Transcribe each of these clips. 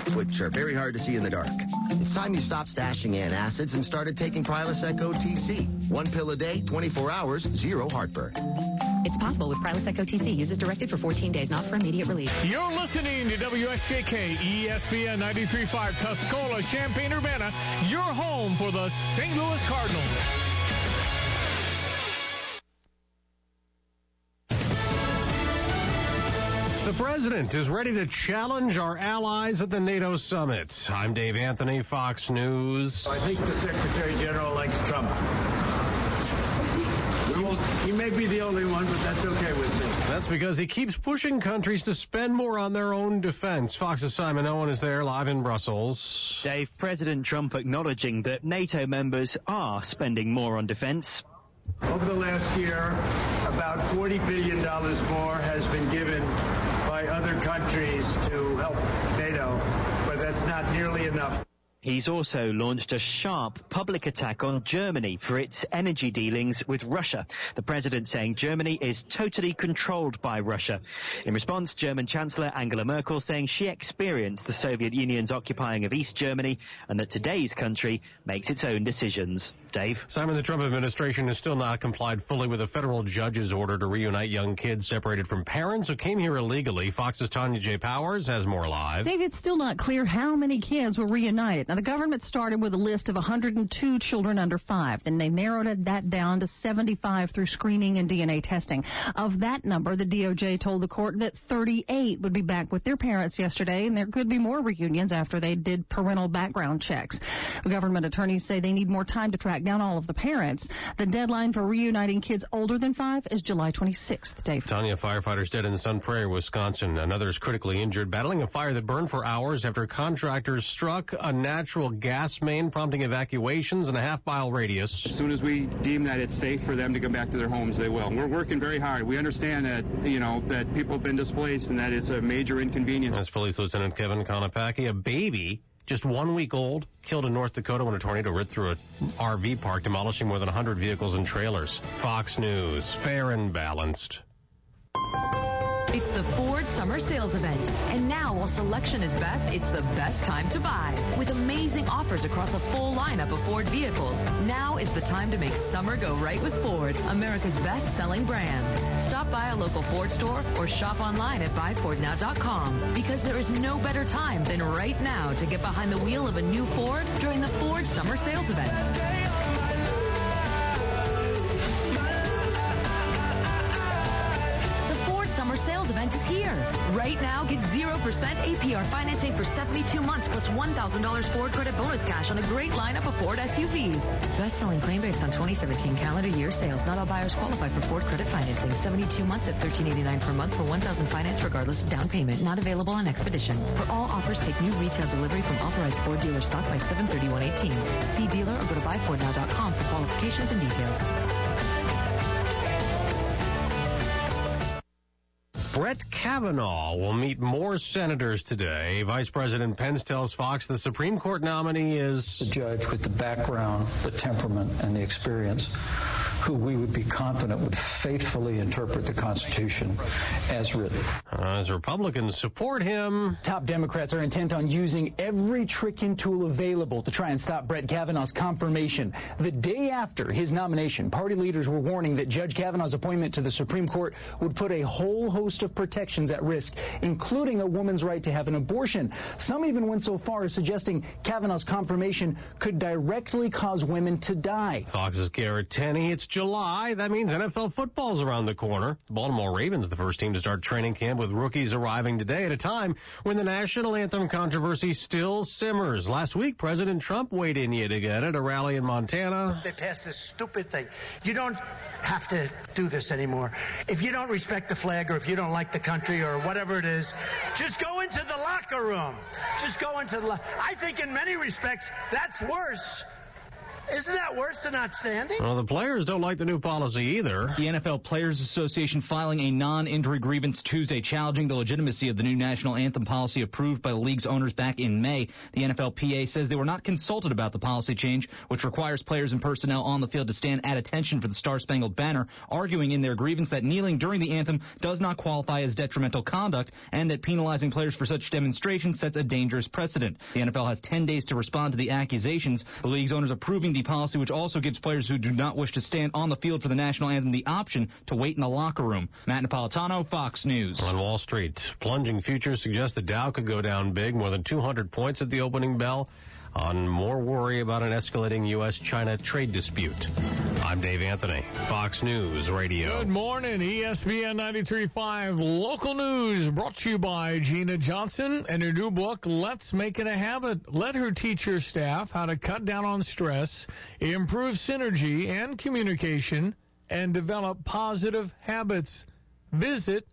which are very hard to see in the dark. It's time you stopped stashing antacids and started taking Prilosec OTC. 1 pill a day, 24 hours, 0 heartburn. It's possible with Prilosec OTC. Use as directed for 14 days, not for immediate relief. You're listening to WSJK ESPN 93.5 Tuscola, Champaign-Urbana, your home for the St. Louis Cardinals. The president is ready to challenge our allies at the NATO summit. I'm Dave Anthony, Fox News. I think the Secretary General likes Trump. He may be the only one, but that's okay with me. That's because he keeps pushing countries to spend more on their own defense. Fox's Simon Owen is there, live in Brussels. Dave, President Trump acknowledging that NATO members are spending more on defense. Over the last year, about $40 billion more has been given by other countries to help NATO, but that's not nearly enough. He's also launched a sharp public attack on Germany for its energy dealings with Russia. The president saying Germany is totally controlled by Russia. In response, German Chancellor Angela Merkel saying she experienced the Soviet Union's occupying of East Germany and that today's country makes its own decisions. Dave? Simon, the Trump administration has still not complied fully with a federal judge's order to reunite young kids separated from parents who came here illegally. Fox's Tanya J. Powers has more live. Dave, it's still not clear how many kids were reunited. Now, the government started with a list of 102 children under 5. Then they narrowed that down to 75 through screening and DNA testing. Of that number, the DOJ told the court that 38 would be back with their parents yesterday, and there could be more reunions after they did parental background checks. Government attorneys say they need more time to track down all of the parents. The deadline for reuniting kids older than 5 is July 26th. Dave. Tanya, firefighters dead in Sun Prairie, Wisconsin. Another is critically injured, battling a fire that burned for hours after contractors struck a natural gas main, prompting evacuations in a half-mile radius. As soon as we deem that it's safe for them to come back to their homes, they will. We're working very hard. We understand that, that people have been displaced and that it's a major inconvenience. That's Police Lieutenant Kevin Konopacki. A baby, just 1 week old, killed in North Dakota when a tornado ripped through an RV park, demolishing more than 100 vehicles and trailers. Fox News, fair and balanced. It's the Ford Summer Sales Event. And now, while selection is best, it's the best time to buy. With amazing offers across a full lineup of Ford vehicles, now is the time to make summer go right with Ford, America's best-selling brand. Stop by a local Ford store or shop online at buyfordnow.com, because there is no better time than right now to get behind the wheel of a new Ford during the Ford Summer Sales Event. Summer sales event is here. Right now, get 0% APR financing for 72 months plus $1,000 Ford credit bonus cash on a great lineup of Ford SUVs. Best-selling claim based on 2017 calendar year sales. Not all buyers qualify for Ford credit financing. 72 months at $13.89 per month for $1,000 finance regardless of down payment. Not available on Expedition. For all offers, take new retail delivery from authorized Ford dealer stock by 7/31/18. See dealer or go to buyfordnow.com for qualifications and details. Brett Kavanaugh will meet more senators today. Vice President Pence tells Fox the Supreme Court nominee is a judge with the background, the temperament, and the experience who we would be confident would faithfully interpret the Constitution as written. As Republicans support him, top Democrats are intent on using every trick and tool available to try and stop Brett Kavanaugh's confirmation. The day after his nomination, party leaders were warning that Judge Kavanaugh's appointment to the Supreme Court would put a whole host of protections at risk, including a woman's right to have an abortion. Some even went so far as suggesting Kavanaugh's confirmation could directly cause women to die. Fox's Garrett Tenney. It's July. That means NFL football's around the corner. The Baltimore Ravens, the first team to start training camp with rookies arriving today at a time when the national anthem controversy still simmers. Last week, President Trump weighed in yet again at a rally in Montana. They passed this stupid thing. You don't have to do this anymore. If you don't respect the flag or if you don't like the country or whatever it is, just go into the locker room. Just go into the I think in many respects, that's worse Isn't that worse than outstanding? Well, the players don't like the new policy either. The NFL Players Association filing a non-injury grievance Tuesday challenging the legitimacy of the new national anthem policy approved by the league's owners back in May. The NFLPA says they were not consulted about the policy change, which requires players and personnel on the field to stand at attention for the Star-Spangled Banner, arguing in their grievance that kneeling during the anthem does not qualify as detrimental conduct and that penalizing players for such demonstrations sets a dangerous precedent. The NFL has 10 days to respond to the accusations. The league's owners approving the policy, which also gives players who do not wish to stand on the field for the national anthem the option to wait in the locker room. Matt Napolitano, Fox News. On Wall Street, plunging futures suggest the Dow could go down big, more than 200 points at the opening bell, on more worry about an escalating U.S.-China trade dispute. I'm Dave Anthony, Fox News Radio. Good morning, ESPN 93.5 Local News, brought to you by Gina Johnson and her new book, Let's Make It a Habit. Let her teach her staff how to cut down on stress, improve synergy and communication, and develop positive habits. Visit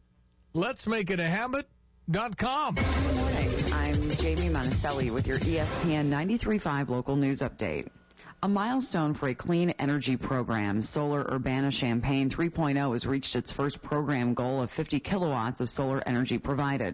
letsmakeitahabit.com. Good morning. I'm Jamie Monticelli with your ESPN 93.5 Local News Update. A milestone for a clean energy program. Solar Urbana Champaign 3.0 has reached its first program goal of 50 kilowatts of solar energy provided.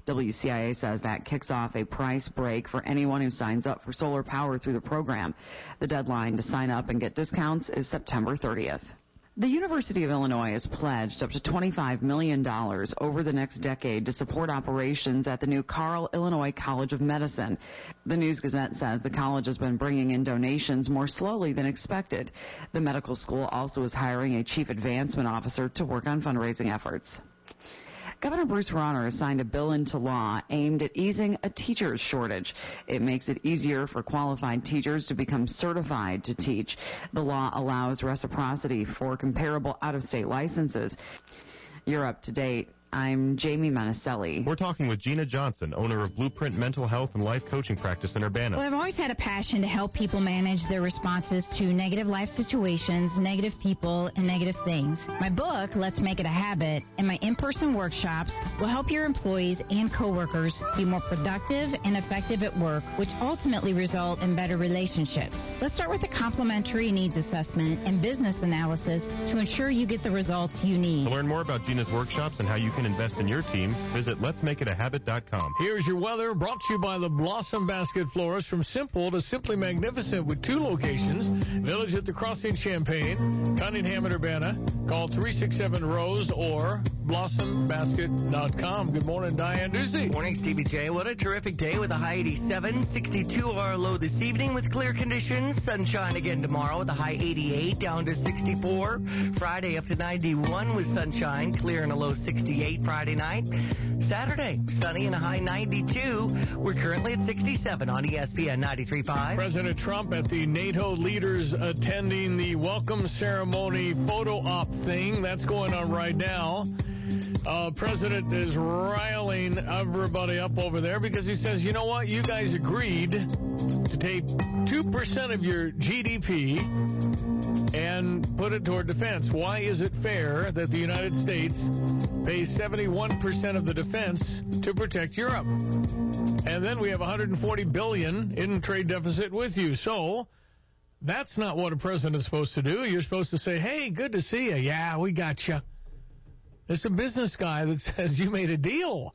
WCIA says that kicks off a price break for anyone who signs up for solar power through the program. The deadline to sign up and get discounts is September 30th. The University of Illinois has pledged up to $25 million over the next decade to support operations at the new Carle Illinois College of Medicine. The News-Gazette says the college has been bringing in donations more slowly than expected. The medical school also is hiring a chief advancement officer to work on fundraising efforts. Governor Bruce Rauner has signed a bill into law aimed at easing a teacher's shortage. It makes it easier for qualified teachers to become certified to teach. The law allows reciprocity for comparable out-of-state licenses. You're up to date. I'm Jamie Monticelli. We're talking with Gina Johnson, owner of Blueprint Mental Health and Life Coaching Practice in Urbana. Well, I've always had a passion to help people manage their responses to negative life situations, negative people, and negative things. My book, Let's Make It a Habit, and my in-person workshops will help your employees and coworkers be more productive and effective at work, which ultimately result in better relationships. Let's start with a complimentary needs assessment and business analysis to ensure you get the results you need. To learn more about Gina's workshops and how you can invest in your team, visit letsmakeitahabit.com. Here's your weather, brought to you by the Blossom Basket Florist. From simple to simply magnificent with 2 locations, Village at the Crossing Champaign, Cunningham and Urbana. Call 367-ROSE or blossombasket.com. Good morning, Diane Ducey. Morning, Stevie J. What a terrific day with a high 87, 62 our low this evening with clear conditions. Sunshine again tomorrow with a high 88 down to 64. Friday up to 91 with sunshine, clear and a low 68. Friday night. Saturday, sunny and a high 92. We're currently at 67 on ESPN 93.5. President Trump at the NATO leaders attending the welcome ceremony photo op thing. That's going on right now. President is riling everybody up over there because he says, you know what, you guys agreed to take 2% of your GDP and put it toward defense. Why is it fair that the United States pays 71% of the defense to protect Europe? And then we have $140 billion in trade deficit with you. So that's not what a president's supposed to do. You're supposed to say, hey, good to see you. Yeah, we got you. It's a business guy that says you made a deal.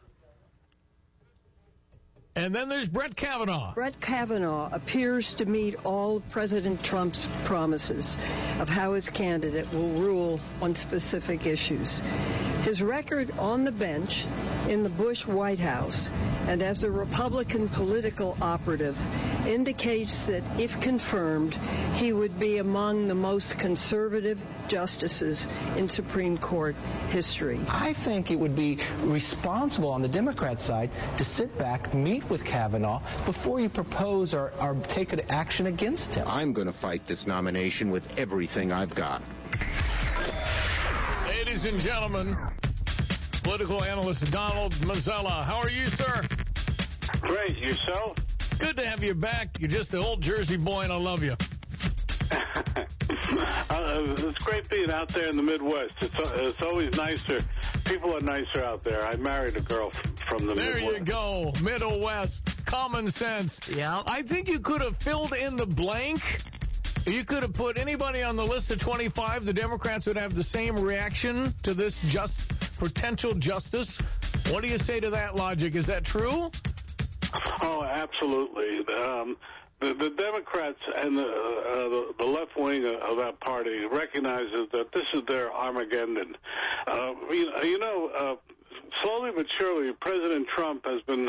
And then there's Brett Kavanaugh. Brett Kavanaugh appears to meet all President Trump's promises of how his candidate will rule on specific issues. His record on the bench in the Bush White House and as a Republican political operative indicates that, if confirmed, he would be among the most conservative justices in Supreme Court history. I think it would be responsible on the Democrat side to sit back, meet with Kavanaugh before you propose or take an action against him. I'm going to fight this nomination with everything I've got. Ladies and gentlemen, political analyst Donald Mazzella. How are you, sir? Great. Yourself? Good to have you back. You're just the old Jersey boy, and I love you. It's great being out there in the Midwest. It's always nicer. People are nicer out there. I married a girl from the Midwest. There you go. Middle West. Common sense. Yeah. I think you could have filled in the blank You could have put anybody on the list of 25. The Democrats would have the same reaction to this potential justice. What do you say to that logic? Is that true? Oh, absolutely. The Democrats and the left wing of that party recognizes that this is their Armageddon. Slowly but surely, President Trump has been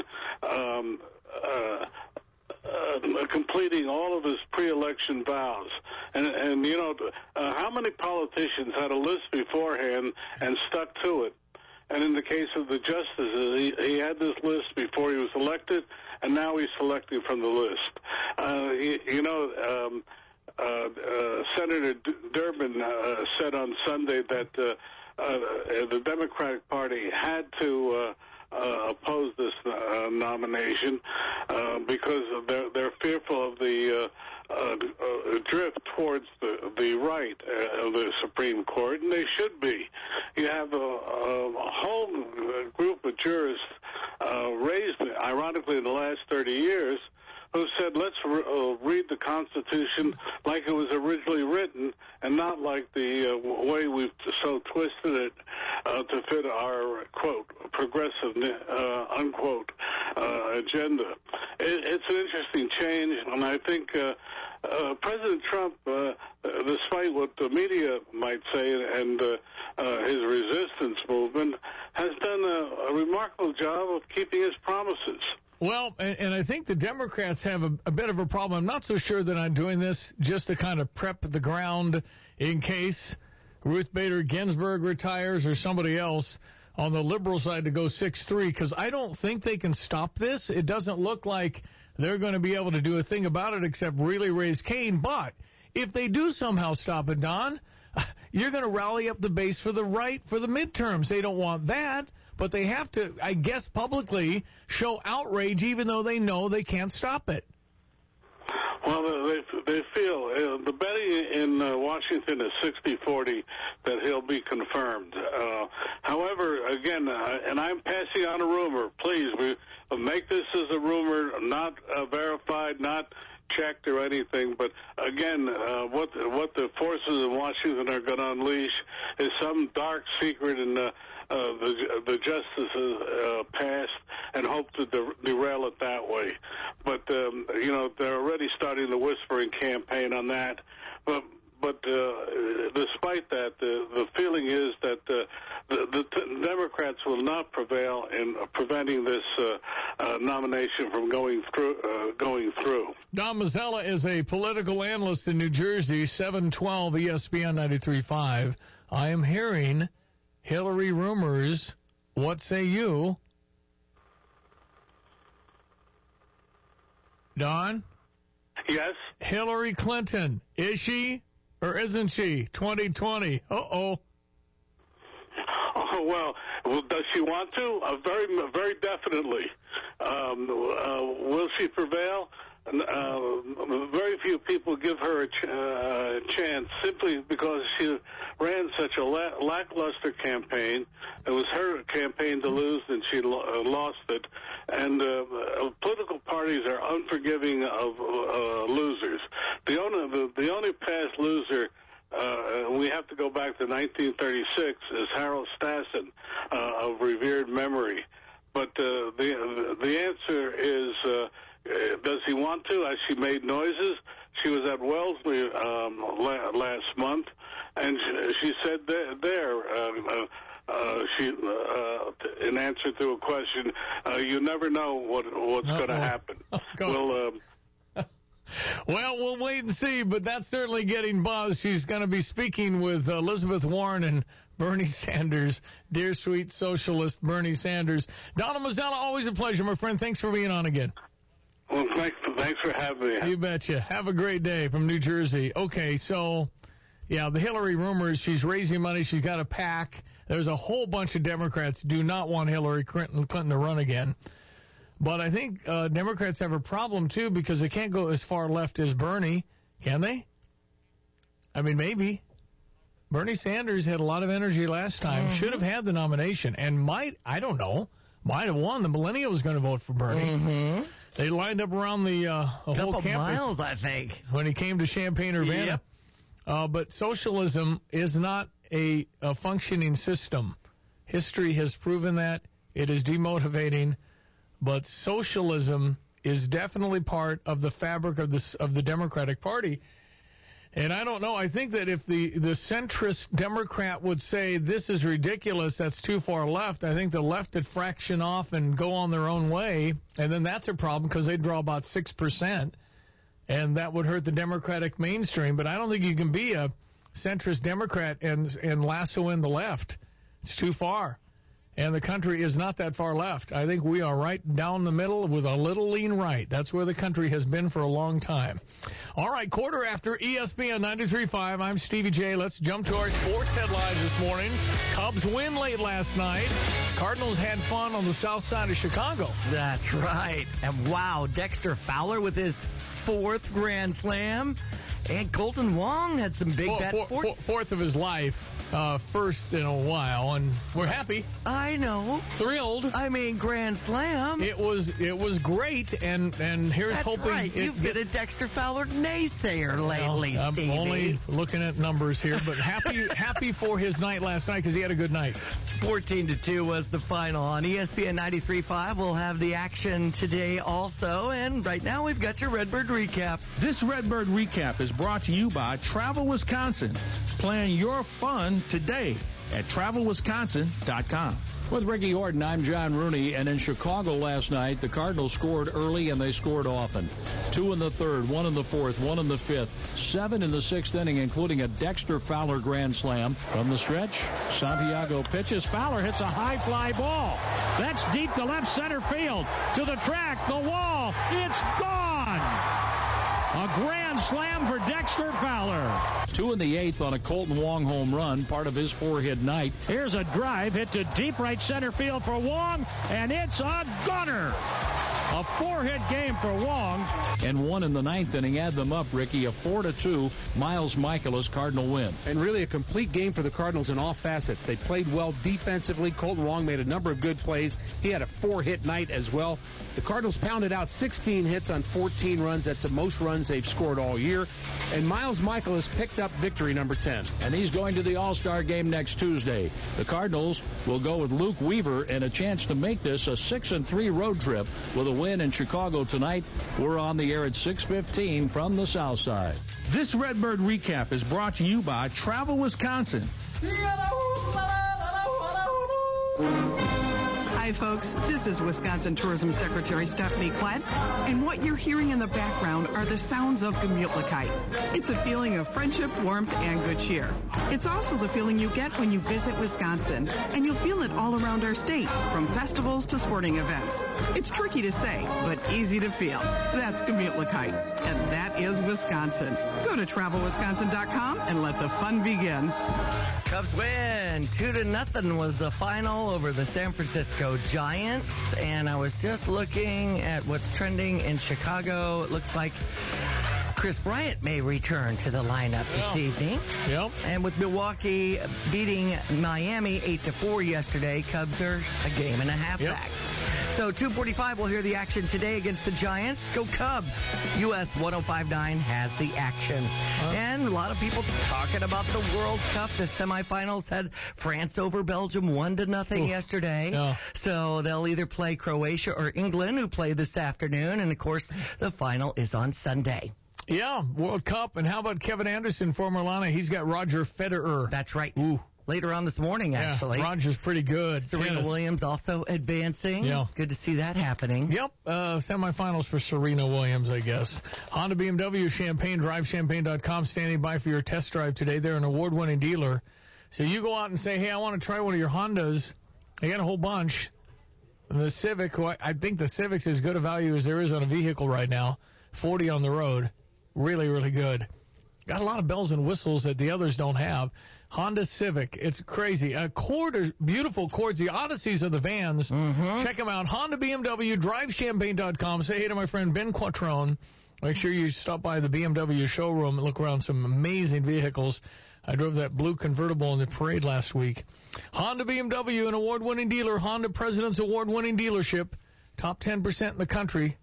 completing all of his pre-election vows. And how many politicians had a list beforehand and stuck to it? And in the case of the justices, he had this list before he was elected, and now he's selecting from the list. Senator Durbin said on Sunday that the Democratic Party had to oppose this nomination because they're fearful of the drift towards the right of the Supreme Court, and they should be. You have a whole group of jurists raised, ironically, in the last 30 years, who said, let's read the Constitution like it was originally written and not like the way we've so twisted it to fit our, quote, progressive, unquote, agenda. It's an interesting change, and I think President Trump, despite what the media might say and his resistance movement, has done a remarkable job of keeping his promises. Well, and I think the Democrats have a bit of a problem. I'm not so sure that I'm doing this just to kind of prep the ground in case Ruth Bader Ginsburg retires or somebody else on the liberal side to go 6-3, because I don't think they can stop this. It doesn't look like they're going to be able to do a thing about it except really raise Cain. But if they do somehow stop it, Don, you're going to rally up the base for the right for the midterms. They don't want that. But they have to, I guess, publicly show outrage, even though they know they can't stop it. Well, they feel the betting in Washington is 60-40 that he'll be confirmed. However, again, and I'm passing on a rumor. Please, we make this as a rumor, not verified, not checked or anything. But again, what the forces in Washington are going to unleash is some dark secret in the justices passed and hope to derail it that way. But, they're already starting the whispering campaign on that. But despite that, the feeling is that the Democrats will not prevail in preventing this nomination from going through. Don Mazzella is a political analyst in New Jersey, 712 ESPN 93.5. I am hearing Hillary rumors. What say you? Don? Yes? Hillary Clinton. Is she or isn't she? 2020. Uh-oh. Oh, well, does she want to? Very, very definitely. Will she prevail? Very few people give her a chance simply because she ran such a lackluster campaign. It was her campaign to lose, and she lost it. And political parties are unforgiving of losers. The only past loser, we have to go back to 1936, is Harold Stassen of revered memory. But the answer is, does he want to? Has she made noises? She was at Wellesley last month, and she said in answer to a question, you never know what's going to happen. Well, we'll wait and see, but that's certainly getting buzz. She's going to be speaking with Elizabeth Warren and Bernie Sanders, dear sweet socialist Bernie Sanders. Donald Mazzella, always a pleasure, my friend. Thanks for being on again. Well, thanks for having me. You betcha. Have a great day from New Jersey. Okay, so, yeah, the Hillary rumors, she's raising money, she's got a PAC. There's a whole bunch of Democrats who do not want Hillary Clinton to run again. But I think Democrats have a problem, too, because they can't go as far left as Bernie, can they? I mean, maybe. Bernie Sanders had a lot of energy last time, should have had the nomination, and might have won. The millennial was going to vote for Bernie. They lined up around the whole Couple campus. miles, I think. When he came to Champaign-Urbana. Yep. But socialism is not a functioning system. History has proven that. It is demotivating. But socialism is definitely part of the fabric of the Democratic Party. And I don't know. I think that if the centrist Democrat would say this is ridiculous, that's too far left, I think the left would fraction off and go on their own way. And then that's a problem because they draw about 6%. And that would hurt the Democratic mainstream. But I don't think you can be a centrist Democrat and lasso in the left. It's too far. And the country is not that far left. I think we are right down the middle with a little lean right. That's where the country has been for a long time. All right, quarter after ESPN 93.5. I'm Stevie J. Let's jump to our sports headlines this morning. Cubs win late last night. Cardinals had fun on the south side of Chicago. That's right. And wow, Dexter Fowler with his 4th Grand Slam. And Colton Wong had some big bats. Fourth of his life. First in a while, and we're happy. I know. Thrilled. I mean, Grand Slam. It was great, and here's That's hoping. Right. You've been a Dexter Fowler naysayer lately, I'm Stevie. only looking at numbers here, but happy for his night last night because he had a good night. 14-2 was the final on ESPN 93.5. We'll have the action today also, and right now we've got your Redbird Recap. This Redbird Recap is brought to you by Travel Wisconsin. Plan your fun today at TravelWisconsin.com. With Ricky Horton, I'm John Rooney, and in Chicago last night, the Cardinals scored early and they scored often. 2 in the 3rd, 1 in the 4th, 1 in the 5th, 7 in the 6th inning, including a Dexter Fowler grand slam. From the stretch, Santiago pitches. Fowler hits a high fly ball. That's deep to left center field. To the track, the wall. It's gone! A grand slam for Dexter Fowler. 2 in the 8th on a Colton Wong home run, part of his 4-hit night. Here's a drive hit to deep right center field for Wong, and it's a gunner. A 4-hit game for Wong. And 1 in the 9th inning. Add them up, Ricky. A 4-2 Miles Michaelis Cardinal win. And really a complete game for the Cardinals in all facets. They played well defensively. Colton Wong made a number of good plays. He had a 4-hit night as well. The Cardinals pounded out 16 hits on 14 runs. That's the most runs they've scored all year. And Miles Michaelis picked up victory number 10. And he's going to the All-Star game next Tuesday. The Cardinals will go with Luke Weaver and a chance to make this a 6-3 road trip with a win in Chicago tonight. We're on the air at 6:15 from the South Side. This Redbird Recap is brought to you by Travel Wisconsin. Hi, folks. This is Wisconsin Tourism Secretary Stephanie Klett, and what you're hearing in the background are the sounds of Gemütlichkeit. It's a feeling of friendship, warmth, and good cheer. It's also the feeling you get when you visit Wisconsin, and you'll feel it all around our state, from festivals to sporting events. It's tricky to say, but easy to feel. That's Gemütlichkeit, and that is Wisconsin. Go to TravelWisconsin.com and let the fun begin. Cubs win 2-0 was the final over the San Francisco Giants, and I was just looking at what's trending in Chicago. It looks like Chris Bryant may return to the lineup this evening. Yep. And with Milwaukee beating Miami 8-4 yesterday, Cubs are a game and a half back. So 2:45, we'll hear the action today against the Giants. Go Cubs. US 105.9 has the action. And a lot of people talking about the World Cup. The semifinals had France over Belgium 1-0 yesterday. Yeah. So they'll either play Croatia or England, who play this afternoon. And, of course, the final is on Sunday. Yeah, World Cup. And how about Kevin Anderson, former Atlanta? He's got Roger Federer. That's right. Ooh. Later on this morning, actually. Yeah, Roger's pretty good. Serena Williams also advancing. Yeah. Good to see that happening. Yep. Semifinals for Serena Williams, I guess. Honda BMW Champaign, drivechampaign.com, standing by for your test drive today. They're an award-winning dealer. So you go out and say, hey, I want to try one of your Hondas. They got a whole bunch. The Civic, I think the Civic's as good a value as there is on a vehicle right now. 40 on the road. Really, really good. Got a lot of bells and whistles that the others don't have. Honda Civic. It's crazy. Accord, beautiful Accords. The Odysseys are the vans. Mm-hmm. Check them out. Honda BMW, drivechampaign.com. Say hey to my friend Ben Quattrone. Make sure you stop by the BMW showroom and look around some amazing vehicles. I drove that blue convertible in the parade last week. Honda BMW, an award-winning dealer. Honda President's award-winning dealership. Top 10% in the country.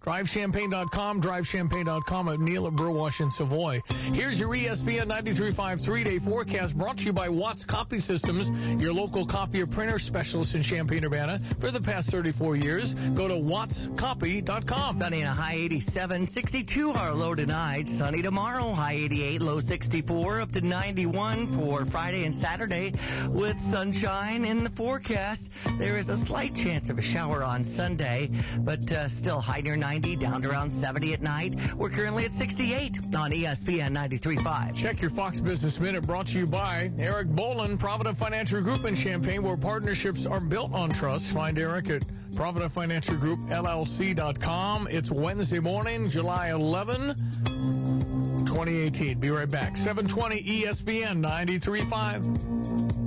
DriveChampagne.com, DriveChampagne.com, Neil at Brewash in Savoy. Here's your ESPN 93.5 3-day forecast brought to you by Watts Copy Systems, your local copier printer specialist in Champaign-Urbana for the past 34 years. Go to wattscopy.com. Sunny and a high 87, 62 our low tonight. Sunny tomorrow, high 88, low 64, up to 91 for Friday and Saturday with sunshine in the forecast. There is a slight chance of a shower on Sunday, but still high near 90, down to around 70 at night. We're currently at 68 on ESPN 93.5. Check your Fox Business Minute, brought to you by Eric Bolin, Provident Financial Group in Champaign, where partnerships are built on trust. Find Eric at Provident Financial Group, LLC.com. It's Wednesday morning, July 11, 2018. Be right back. 720 ESPN 93.5.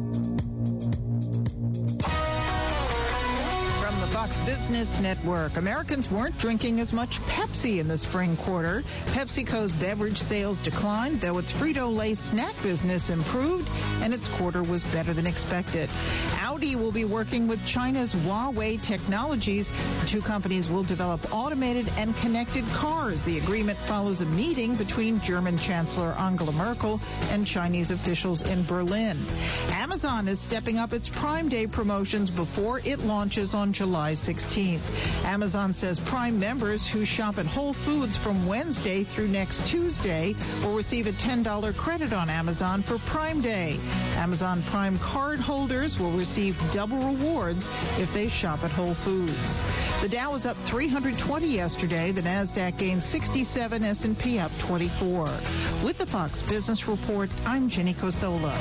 Fox Business Network. Americans weren't drinking as much Pepsi in the spring quarter. PepsiCo's beverage sales declined, though its Frito-Lay snack business improved, and its quarter was better than expected. Audi will be working with China's Huawei Technologies. The two companies will develop automated and connected cars. The agreement follows a meeting between German Chancellor Angela Merkel and Chinese officials in Berlin. Amazon is stepping up its Prime Day promotions before it launches on July 16th. Amazon says Prime members who shop at Whole Foods from Wednesday through next Tuesday will receive a $10 credit on Amazon for Prime Day. Amazon Prime card holders will receive double rewards if they shop at Whole Foods. The Dow was up 320 yesterday. The Nasdaq gained 67, S&P up 24. With the Fox Business Report, I'm Jenny Cosola.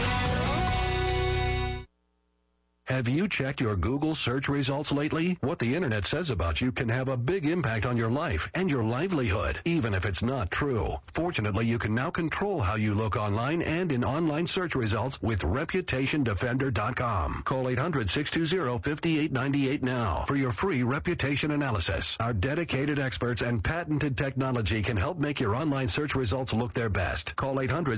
Have you checked your Google search results lately? What the internet says about you can have a big impact on your life and your livelihood, even if it's not true. Fortunately, you can now control how you look online and in online search results with ReputationDefender.com. Call 800-620-5898 now for your free reputation analysis. Our dedicated experts and patented technology can help make your online search results look their best. Call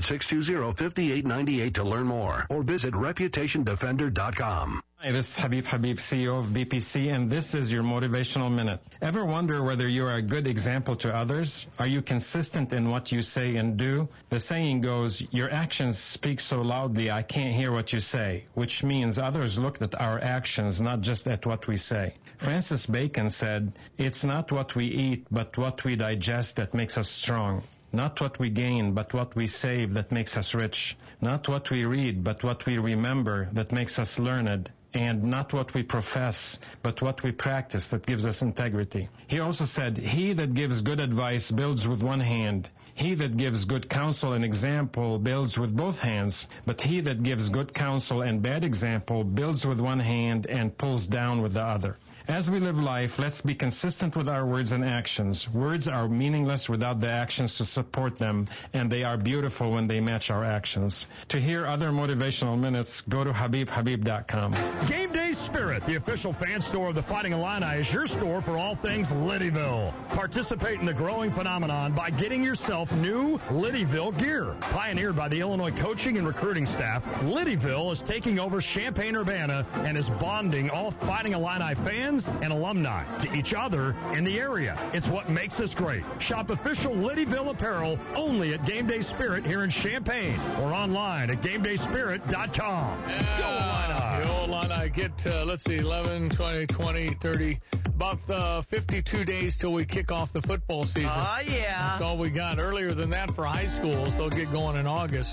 800-620-5898 to learn more or visit ReputationDefender.com. Hi, this is Habib, CEO of BPC, and this is your Motivational Minute. Ever wonder whether you are a good example to others? Are you consistent in what you say and do? The saying goes, your actions speak so loudly I can't hear what you say, which means others look at our actions, not just at what we say. Francis Bacon said, it's not what we eat, but what we digest that makes us strong. Not what we gain, but what we save that makes us rich. Not what we read, but what we remember that makes us learned. And not what we profess, but what we practice that gives us integrity. He also said, he that gives good advice builds with one hand. He that gives good counsel and example builds with both hands. But he that gives good counsel and bad example builds with one hand and pulls down with the other. As we live life, let's be consistent with our words and actions. Words are meaningless without the actions to support them, and they are beautiful when they match our actions. To hear other motivational minutes, go to HabibHabib.com. Game Day Spirit, the official fan store of the Fighting Illini, is your store for all things Liddyville. Participate in the growing phenomenon by getting yourself new Liddyville gear. Pioneered by the Illinois coaching and recruiting staff, Liddyville is taking over Champaign-Urbana and is bonding all Fighting Illini fans and alumni to each other in the area. It's what makes us great. Shop official Liddyville apparel only at Game Day Spirit here in Champaign or online at GameDaySpirit.com. Go Illini! Go Illini. Get, 11, 20, 20, 30, about 52 days till we kick off the football season. Oh, yeah. That's all we got. Earlier than that for high schools. They'll get going in August.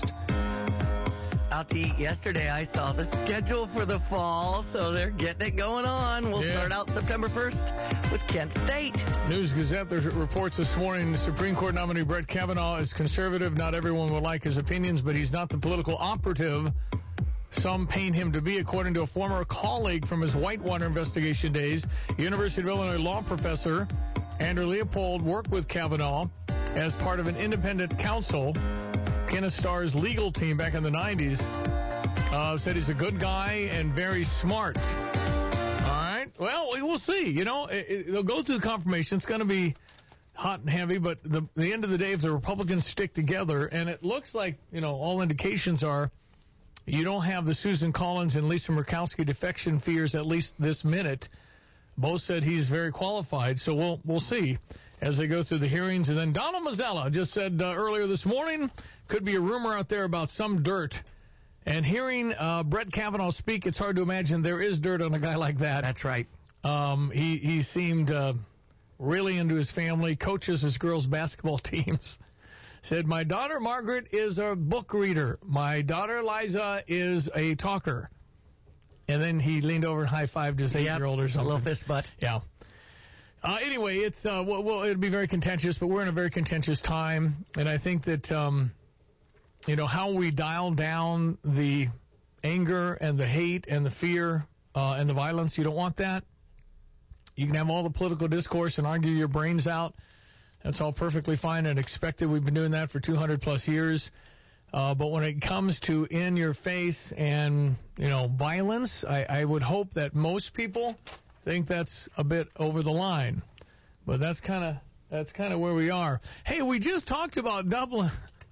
Out to eat yesterday, I saw the schedule for the fall, so they're getting it going on. We'll start out September 1st with Kent State. News-Gazette, there's reports this morning the Supreme Court nominee Brett Kavanaugh is conservative. Not everyone will like his opinions, but he's not the political operative some paint him to be, according to a former colleague from his Whitewater investigation days. University of Illinois law professor Andrew Leopold worked with Kavanaugh as part of an independent counsel. Kenneth Starr's legal team back in the 90s said he's a good guy and very smart. All right. Well, we will see. You know, they'll go through the confirmation. It's going to be hot and heavy, but the end of the day, if the Republicans stick together, and it looks like, you know, all indications are you don't have the Susan Collins and Lisa Murkowski defection fears, at least this minute. both said he's very qualified. So we'll see as they go through the hearings. And then Donald Mazzella just said earlier this morning, could be a rumor out there about some dirt. And hearing Brett Kavanaugh speak, it's hard to imagine there is dirt on a guy like that. That's right. He seemed really into his family, coaches his girls' basketball teams. Said, my daughter Margaret is a book reader. My daughter Liza is a talker. And then he leaned over and high-fived his 8-year-old or something. A little fist butt. Yeah. Anyway, it's well, it'll be very contentious, but we're in a very contentious time. And I think that, how we dial down the anger and the hate and the fear and the violence, you don't want that. You can have all the political discourse and argue your brains out. That's all perfectly fine and expected. We've been doing that for 200-plus years. But when it comes to in your face and, violence, I would hope that most people think that's a bit over the line. But that's kind of where we are. Hey, we just talked about Dublin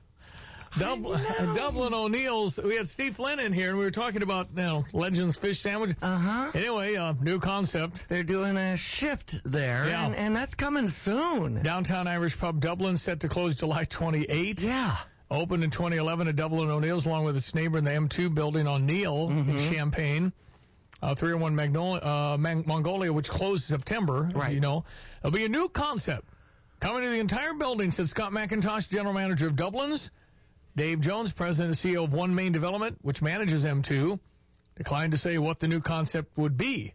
O'Neill's. We had Steve Flynn in here, and we were talking about Legends fish sandwich. Anyway, new concept. They're doing a shift there, yeah. and that's coming soon. Downtown Irish Pub Dublin set to close July 28. Yeah. Opened in 2011 at Dublin O'Neill's, along with its neighbor in the M2 building on Neil in Champaign. 301 Mongolia, which closed September, as you know. It'll be a new concept coming to the entire building, said Scott McIntosh, general manager of Dublin's. Dave Jones, president and CEO of One Main Development, which manages M2, declined to say what the new concept would be.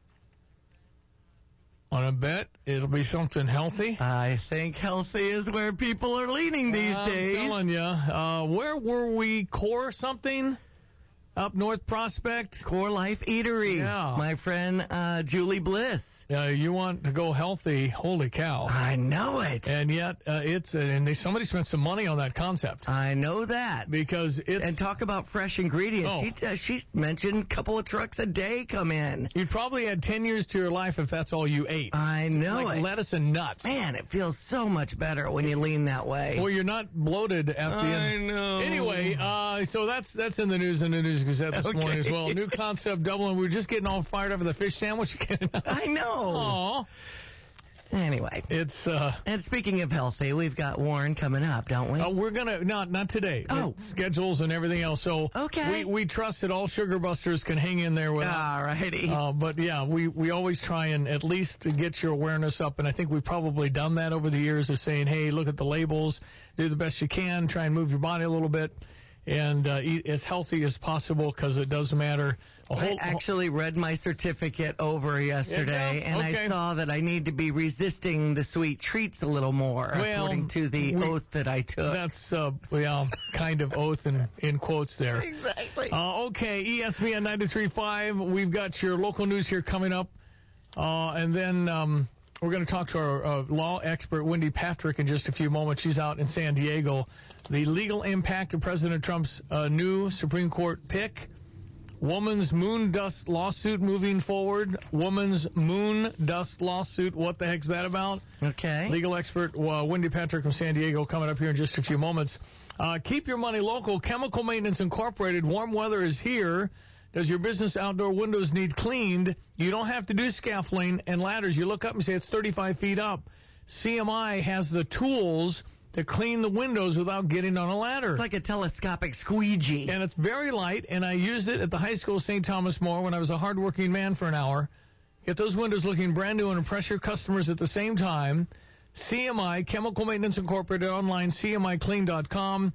On a bet, it'll be something healthy. I think healthy is where people are leaning these days. I'm telling you. Where were we? Core something? Up North Prospect? Core Life Eatery. Yeah. My friend Julie Bliss. You want to go healthy? Holy cow! I know it. And yet somebody spent some money on that concept. I know that because it's and talk about fresh ingredients. She mentioned a couple of trucks a day come in. You'd probably add 10 years to your life if that's all you ate. I know like it. Lettuce and nuts. Man, it feels so much better when you lean that way. Well, you're not bloated at the end. I know. Anyway, so that's in the news in the News Gazette this morning as well. New concept Dublin. We were just getting all fired up for the fish sandwich again. I know. Aww. Anyway, it's and speaking of healthy, we've got Warren coming up, don't we? We're gonna not today. Schedules and everything else. So we trust that all Sugar Busters can hang in there with. All righty. But yeah, we always try and at least get your awareness up, and I think we've probably done that over the years of saying, hey, look at the labels, do the best you can, try and move your body a little bit, and eat as healthy as possible because it does matter. I actually read my certificate over yesterday, and I saw that I need to be resisting the sweet treats a little more, according to the oath that I took. That's, kind of oath in quotes there. Exactly. Okay, ESPN 93.5. We've got your local news here coming up, and then we're going to talk to our law expert, Wendy Patrick, in just a few moments. She's out in San Diego. The legal impact of President Trump's new Supreme Court pick. Woman's moon dust lawsuit moving forward. Woman's moon dust lawsuit. What the heck's that about? Okay. Legal expert Wendy Patrick from San Diego coming up here in just a few moments. Keep your money local. Chemical Maintenance Incorporated. Warm weather is here. Does your business outdoor windows need cleaned? You don't have to do scaffolding and ladders. You look up and say it's 35 feet up. CMI has the tools to clean the windows without getting on a ladder. It's like a telescopic squeegee. And it's very light, and I used it at the high school St. Thomas More when I was a hardworking man for an hour. Get those windows looking brand new and impress your customers at the same time. CMI, Chemical Maintenance Incorporated, online, CMIClean.com,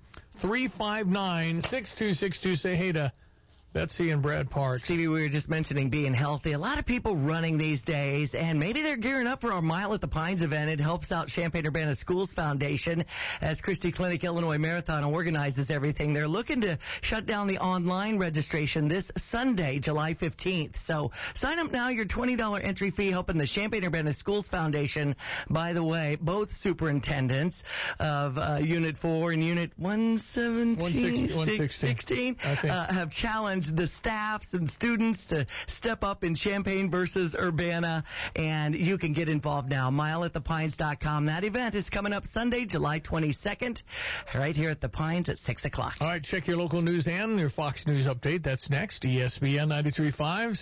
359-6262. Say hey to Betsy and Brad Park. Stevie, we were just mentioning being healthy. A lot of people running these days, and maybe they're gearing up for our Mile at the Pines event. It helps out Champaign-Urbana Schools Foundation as Christie Clinic Illinois Marathon organizes everything. They're looking to shut down the online registration this Sunday, July 15th. So sign up now. Your $20 entry fee helping the Champaign-Urbana Schools Foundation. By the way, both superintendents of Unit 4 and Unit 116 have challenged challenged the staffs and students to step up in Champaign versus Urbana, and you can get involved now. MileAtThePines.com. That event is coming up Sunday, July 22nd, right here at the Pines at 6 o'clock. All right, check your local news and your Fox News update. That's next. ESPN 93.5,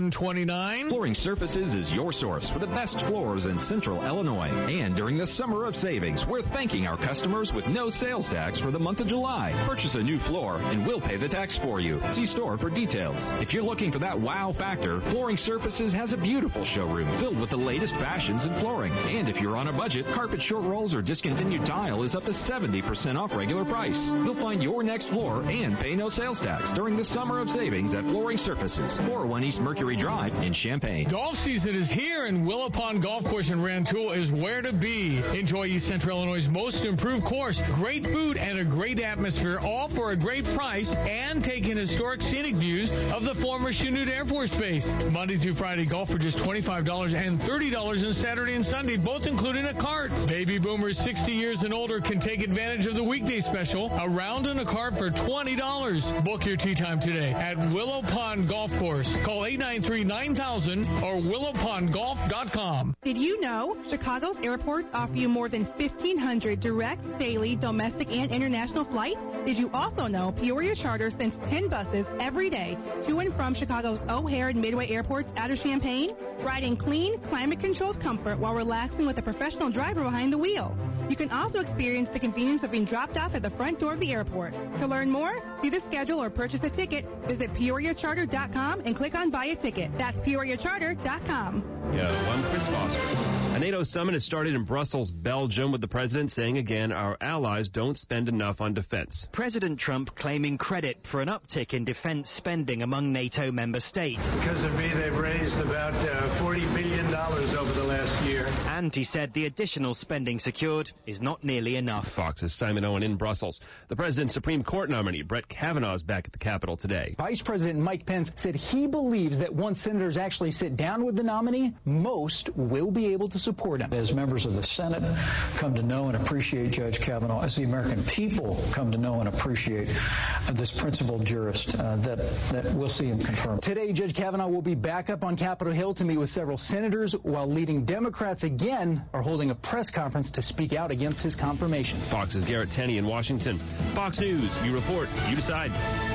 729. Flooring Surfaces is your source for the best floors in Central Illinois. And during the Summer of Savings, we're thanking our customers with no sales tax for the month of July. Purchase a new floor and we'll pay the tax for you. See store for details. If you're looking for that wow factor, Flooring Surfaces has a beautiful showroom filled with the latest fashions in flooring. And if you're on a budget, carpet short rolls or discontinued tile is up to 70% off regular price. You'll find your next floor and pay no sales tax during the Summer of Savings at Flooring Surfaces, 401 East Mercury Drive in Champaign. Golf season is here, and Willow Pond Golf Course in Rantoul is where to be. Enjoy East Central Illinois' most improved course, great food, and a great atmosphere, all for a great price, and take in historic scenic views of the former Chanute Air Force Base. Monday through Friday golf for just $25 and $30 on Saturday and Sunday, both including a cart. Baby boomers 60 years and older can take advantage of the weekday special, a round and a cart for $20. Book your tee time today at Willow Pond Golf Course. Call 893-9000 or willowpondgolf.com. Did you know Chicago's airports offer you more than 1,500 direct, daily, domestic, and international flights? Did you also know Peoria Charter sends 10 buses every day to and from Chicago's O'Hare and Midway airports out of Champaign? Ride in clean, climate-controlled comfort while relaxing with a professional driver behind the wheel. You can also experience the convenience of being dropped off at the front door of the airport. To learn more, see the schedule or purchase a ticket, visit PeoriaCharter.com and click on Buy a Ticket. That's PeoriaCharter.com. Yeah, I'm Chris Foster. A NATO summit has started in Brussels, Belgium, with the president saying again our allies don't spend enough on defense. President Trump claiming credit for an uptick in defense spending among NATO member states. Because of me, they've raised about $40 billion over the last year. And he said the additional spending secured is not nearly enough. Fox's Simon Owen in Brussels. The president's Supreme Court nominee, Brett Kavanaugh, is back at the Capitol today. Vice President Mike Pence said he believes that once senators actually sit down with the nominee, most will be able to support him. As members of the Senate come to know and appreciate Judge Kavanaugh, as the American people come to know and appreciate this principled jurist, that we'll see him confirmed. Today, Judge Kavanaugh will be back up on Capitol Hill to meet with several senators, while leading Democrats again are holding a press conference to speak out against his confirmation. Fox's Garrett Tenney in Washington. Fox News, you report, you decide.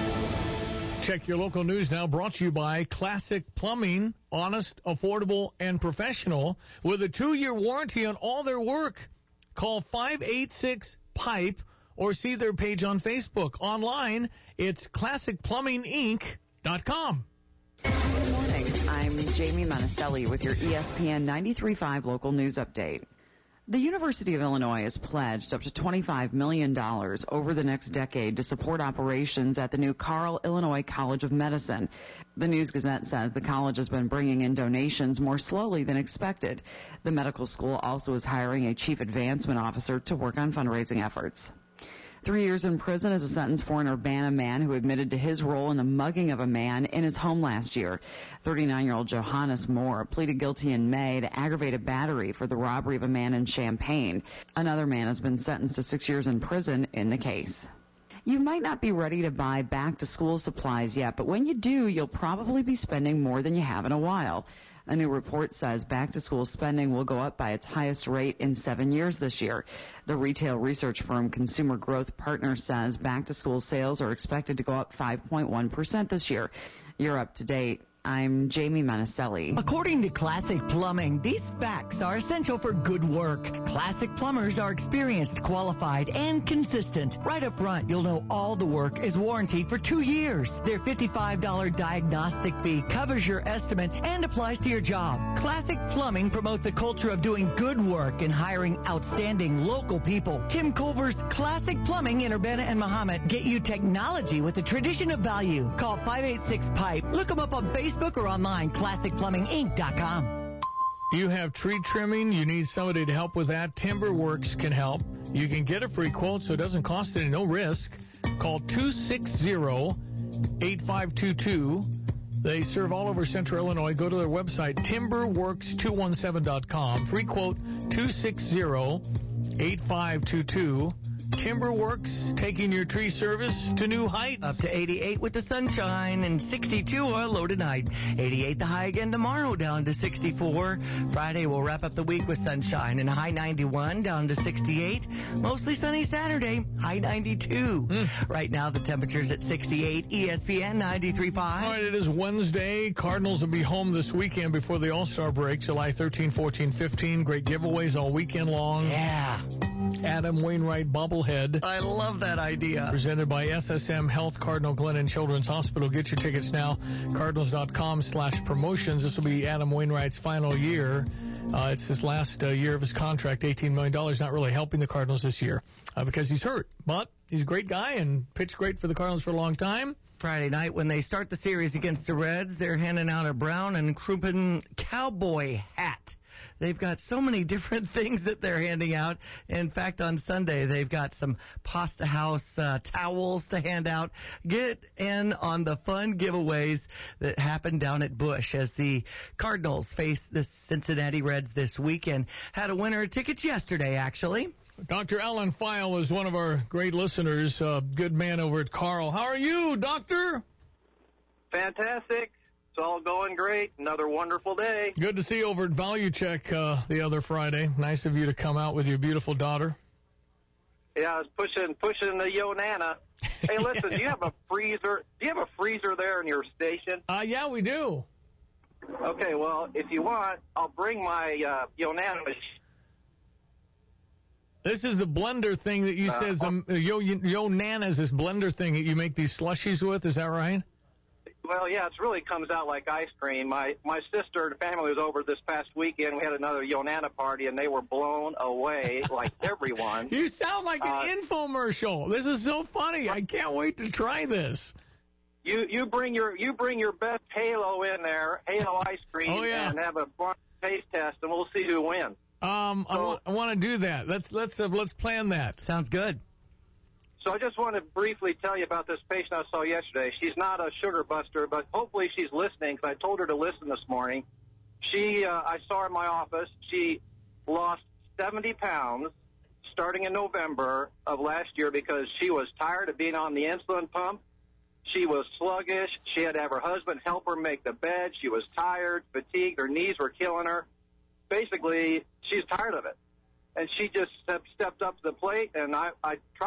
Check your local news now, brought to you by Classic Plumbing. Honest, affordable, and professional with a 2-year warranty on all their work. Call 586-PIPE or see their page on Facebook. Online, it's classicplumbinginc.com. Good morning. I'm Jamie Monticelli with your ESPN 93.5 local news update. The University of Illinois has pledged up to $25 million over the next decade to support operations at the new Carle Illinois College of Medicine. The News-Gazette says the college has been bringing in donations more slowly than expected. The medical school also is hiring a chief advancement officer to work on fundraising efforts. 3 years in prison is a sentence for an Urbana man who admitted to his role in the mugging of a man in his home last year. 39-year-old Johannes Moore pleaded guilty in May to aggravated battery for the robbery of a man in Champaign. Another man has been sentenced to 6 years in prison in the case. You might not be ready to buy back-to-school supplies yet, but when you do, you'll probably be spending more than you have in a while. A new report says back-to-school spending will go up by its highest rate in 7 years this year. The retail research firm Consumer Growth Partners says back-to-school sales are expected to go up 5.1% this year. You're up to date. I'm Jamie Monticelli. According to Classic Plumbing, these facts are essential for good work. Classic plumbers are experienced, qualified, and consistent. Right up front, you'll know all the work is warranted for 2 years. Their $55 diagnostic fee covers your estimate and applies to your job. Classic Plumbing promotes a culture of doing good work and hiring outstanding local people. Tim Culver's Classic Plumbing in Urbana and Mahomet get you technology with a tradition of value. Call 586-PIPE. Look them up on Facebook or online, classicplumbinginc.com. You have tree trimming, you need somebody to help with that, TimberWorks can help. You can get a free quote so it doesn't cost any, no risk. Call 260-8522. They serve all over Central Illinois. Go to their website, timberworks217.com. Free quote 260-8522. Timberworks taking your tree service to new heights. Up to 88 with the sunshine and 62 are low tonight. 88 the high again tomorrow, down to 64. Friday we'll wrap up the week with sunshine and a high 91 down to 68. Mostly sunny Saturday, high 92. Right now the temperature's at 68. ESPN 93.5. All right, it is Wednesday. Cardinals will be home this weekend before the All-Star break, July 13, 14, 15. Great giveaways all weekend long. Yeah. Adam Wainwright bobblehead. I love that idea. Presented by SSM Health, Cardinal Glennon Children's Hospital. Get your tickets now, cardinals.com/promotions. This will be Adam Wainwright's final year. It's his last year of his contract, $18 million. Not really helping the Cardinals this year because he's hurt. But he's a great guy and pitched great for the Cardinals for a long time. Friday night when they start the series against the Reds, they're handing out a brown and crouppen cowboy hat. They've got so many different things that they're handing out. In fact, on Sunday, they've got some Pasta House towels to hand out. Get in on the fun giveaways that happen down at Busch as the Cardinals face the Cincinnati Reds this weekend. Had a winner of tickets yesterday, actually. Dr. Alan File is one of our great listeners, good man over at Carl. How are you, Doctor? Fantastic. It's all going great. Another wonderful day. Good to see you over at Value Check the other Friday. Nice of you to come out with your beautiful daughter. Yeah, I was pushing the Yo Nana. Hey, listen, do you have a freezer? Do you have a freezer there in your station? Yeah, we do. Okay, well, if you want, I'll bring my Yo Nana machine. This is the blender thing that you said. Yo Nana's this blender thing that you make these slushies with. Is that right? Well, yeah, it really comes out like ice cream. My sister and family was over this past weekend. We had another Yo Nana party, and they were blown away, like everyone. You sound like an infomercial. This is so funny. I can't wait to try this. You bring your best Halo in there, Halo ice cream, and have a taste test, and we'll see who wins. I want to do that. Let's plan that. Sounds good. So I just want to briefly tell you about this patient I saw yesterday. She's not a sugar buster, but hopefully she's listening because I told her to listen this morning. I saw her in my office. She lost 70 pounds starting in November of last year because she was tired of being on the insulin pump. She was sluggish. She had to have her husband help her make the bed. She was tired, fatigued. Her knees were killing her. Basically, she's tired of it. And she just stepped up to the plate, and I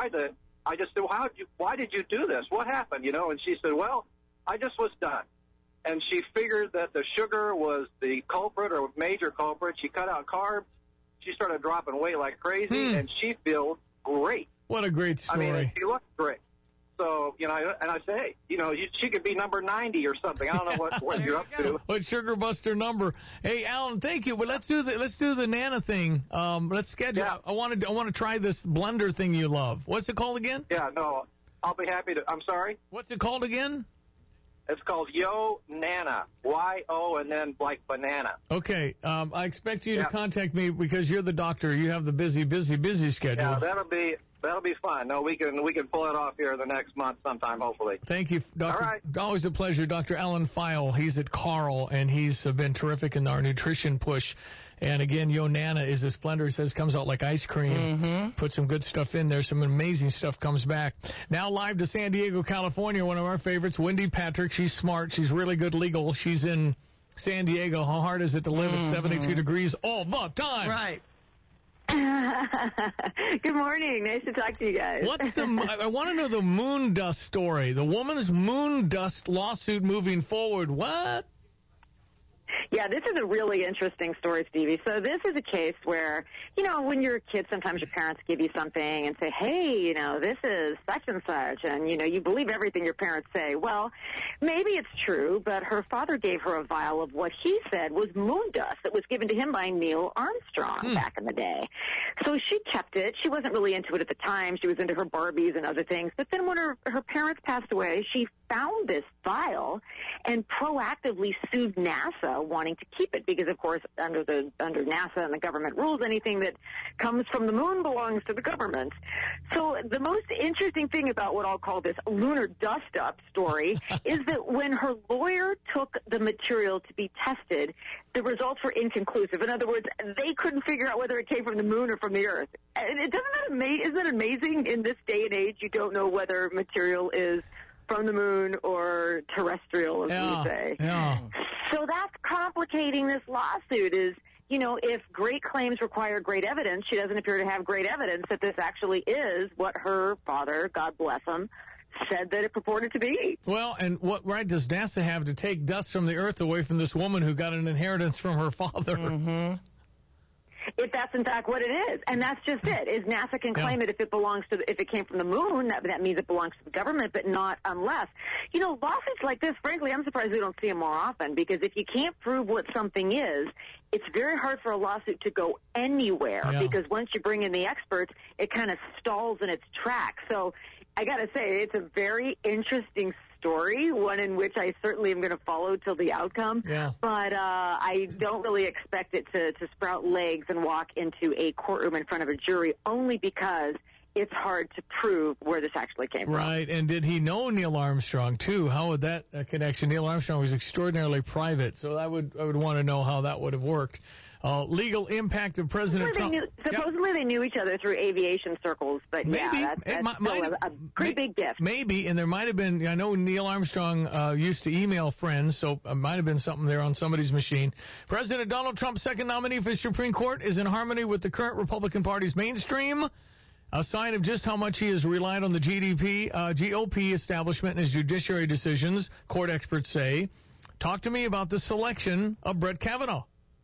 just said, well, why did you do this? What happened, And she said, well, I just was done. And she figured that the sugar was the culprit or major culprit. She cut out carbs. She started dropping weight like crazy, and she feels great. What a great story. I mean, she looks great. So, and I say, she could be number 90 or something. I don't know what you're up to. What sugar buster number? Hey, Alan, thank you. But let's do the Nana thing. Let's schedule. Yeah. I want to try this blender thing you love. What's it called again? Yeah, no, I'll be happy to. I'm sorry. What's it called again? It's called Yo Nana. Y-O and then like banana. Okay. I expect you to contact me because you're the doctor. You have the busy schedule. Yeah, that'll be fun. No, we can pull it off here the next month sometime, hopefully. Thank you, Doctor. All right. Always a pleasure. Dr. Alan File, he's at Carl, and he's been terrific in our nutrition push. And again, Yo Nana is a blender. He says comes out like ice cream. Mm-hmm. Put some good stuff in there. Some amazing stuff comes back. Now live to San Diego, California, one of our favorites, Wendy Patrick. She's smart. She's really good legal. She's in San Diego. How hard is it to live at 72 degrees all the time? Right. Good morning. Nice to talk to you guys. I want to know the moon dust story. The woman's moon dust lawsuit moving forward. What? Yeah, this is a really interesting story, Stevie. So this is a case where, when you're a kid, sometimes your parents give you something and say, hey, this is such and such, and, you believe everything your parents say. Well, maybe it's true, but her father gave her a vial of what he said was moon dust that was given to him by Neil Armstrong back in the day. So she kept it. She wasn't really into it at the time. She was into her Barbies and other things. But then when her parents passed away, she found this file and proactively sued NASA, wanting to keep it because, of course, under NASA and the government rules, anything that comes from the moon belongs to the government. So the most interesting thing about what I'll call this lunar dust-up story is that when her lawyer took the material to be tested, the results were inconclusive. In other words, they couldn't figure out whether it came from the moon or from the Earth. And isn't that amazing? In this day and age, you don't know whether material is from the moon or terrestrial, as we say. Yeah. So that's complicating this lawsuit is, if great claims require great evidence, she doesn't appear to have great evidence that this actually is what her father, God bless him, said that it purported to be. Well, and what right does NASA have to take dust from the Earth away from this woman who got an inheritance from her father? Mm-hmm. If that's in fact what it is, and that's just it. Is NASA can claim it if it came from the moon, that means it belongs to the government, but not unless. Lawsuits like this, frankly, I'm surprised we don't see them more often, because if you can't prove what something is, it's very hard for a lawsuit to go anywhere, because once you bring in the experts, it kind of stalls in its tracks. So I got to say, it's a very interesting story, one in which I certainly am going to follow till the outcome. Yeah. But I don't really expect it to sprout legs and walk into a courtroom in front of a jury, only because it's hard to prove where this actually came from. Right, and did he know Neil Armstrong, too? How would that connection? Neil Armstrong was extraordinarily private, so I would want to know how that would have worked. Legal impact of President Trump. Supposedly they knew each other through aviation circles, but maybe, that's still a pretty big gift. Maybe, and there might have been, I know Neil Armstrong used to email friends, so it might have been something there on somebody's machine. President Donald Trump's second nominee for the Supreme Court is in harmony with the current Republican Party's mainstream, a sign of just how much he has relied on the GOP establishment in his judiciary decisions, court experts say. Talk to me about the selection of Brett Kavanaugh.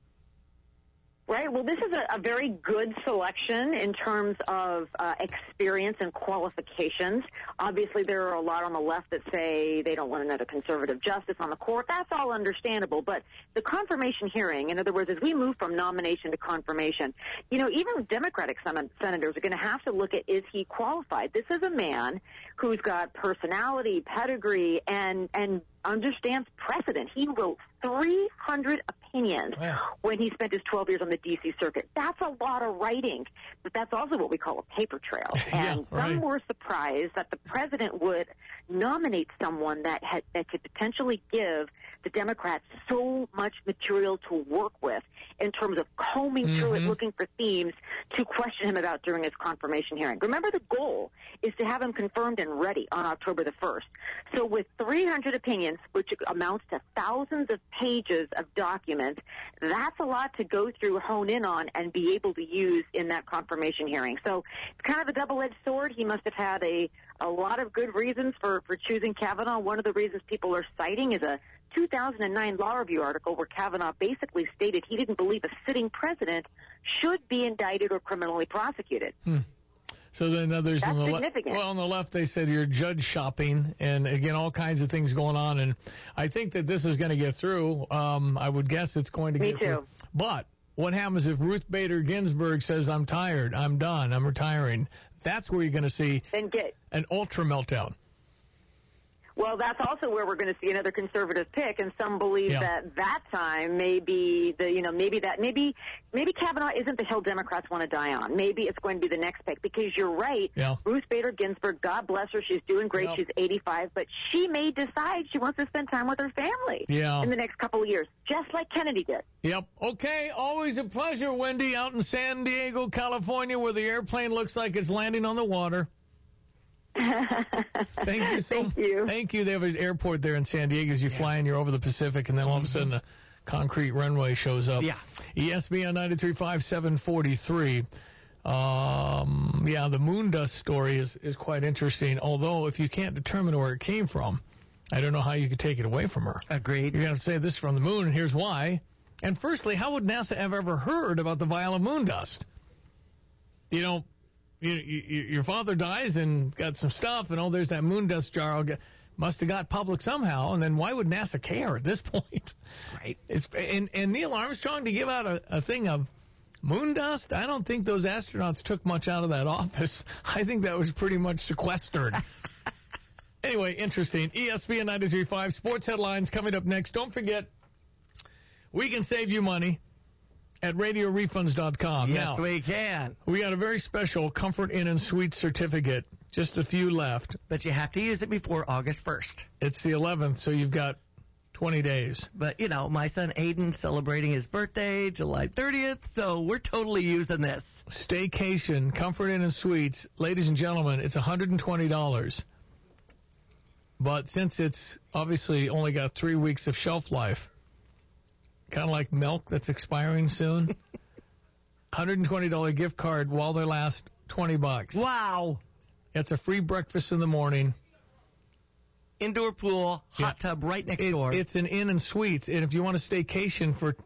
Right. Well, this is a very good selection in terms of experience and qualifications. Obviously, there are a lot on the left that say they don't want another conservative justice on the court. That's all understandable. But the confirmation hearing, in other words, as we move from nomination to confirmation, even Democratic senators are going to have to look at, is he qualified? This is a man who's got personality, pedigree, and understands precedent. He wrote 300 opinions when he spent his 12 years on the D.C. Circuit. That's a lot of writing, but that's also what we call a paper trail. And some were surprised that the president would nominate someone that could potentially give the Democrats so much material to work with in terms of combing through it, looking for themes to question him about during his confirmation hearing. Remember, the goal is to have him confirmed and ready on October the 1st. So with 300 opinions, which amounts to thousands of pages of documents, that's a lot to go through, hone in on, and be able to use in that confirmation hearing. So it's kind of a double-edged sword. He must have had a lot of good reasons for choosing Kavanaugh. One of the reasons people are citing is a 2009 Law Review article where Kavanaugh basically stated he didn't believe a sitting president should be indicted or criminally prosecuted. So then others That's on the significant. on the left, they said you're judge shopping, and again, all kinds of things going on. And I think that this is going to get through. I would guess it's going to get through. But what happens if Ruth Bader Ginsburg says, I'm tired, I'm done, I'm retiring? That's where you're going to see an ultra meltdown. Well, that's also where we're going to see another conservative pick, and some believe that time may be maybe Kavanaugh isn't the hill Democrats want to die on. Maybe it's going to be the next pick, because you're right. Ruth Bader Ginsburg, God bless her, she's doing great. She's 85, but she may decide she wants to spend time with her family in the next couple of years, just like Kennedy did. Yep. Okay. Always a pleasure, Wendy, out in San Diego, California, where the airplane looks like it's landing on the water. Thank you so much. Thank you. They have an airport there in San Diego. As you fly in, you're over the Pacific, and then all of a sudden the concrete runway shows up. ESPN 93.5, 743. The moon dust story is quite interesting, although if you can't determine where it came from, I don't know how you could take it away from her. Agreed. You're going to say this is from the moon, and here's why. And firstly, how would NASA have ever heard about the vial of moon dust? Your father dies and got some stuff, and there's that moon dust jar. Must have got public somehow, and then why would NASA care at this point? Right. And Neil Armstrong to give out a thing of moon dust? I don't think those astronauts took much out of that office. I think that was pretty much sequestered. Anyway, interesting. ESPN 93.5 sports headlines coming up next. Don't forget, we can save you money at RadioRefunds.com. Yes, now, we can. We got a very special Comfort Inn and Suite certificate. Just a few left. But you have to use it before August 1st. It's the 11th, so you've got 20 days. But, my son Aiden's celebrating his birthday July 30th, so we're totally using this. Staycation, Comfort Inn and Suites. Ladies and gentlemen, it's $120. But since it's obviously only got 3 weeks of shelf life, kind of like milk that's expiring soon, $120 gift card while they last $20. Wow. It's a free breakfast in the morning. Indoor pool, hot tub right next door. It's an inn and suites. And if you want a staycation for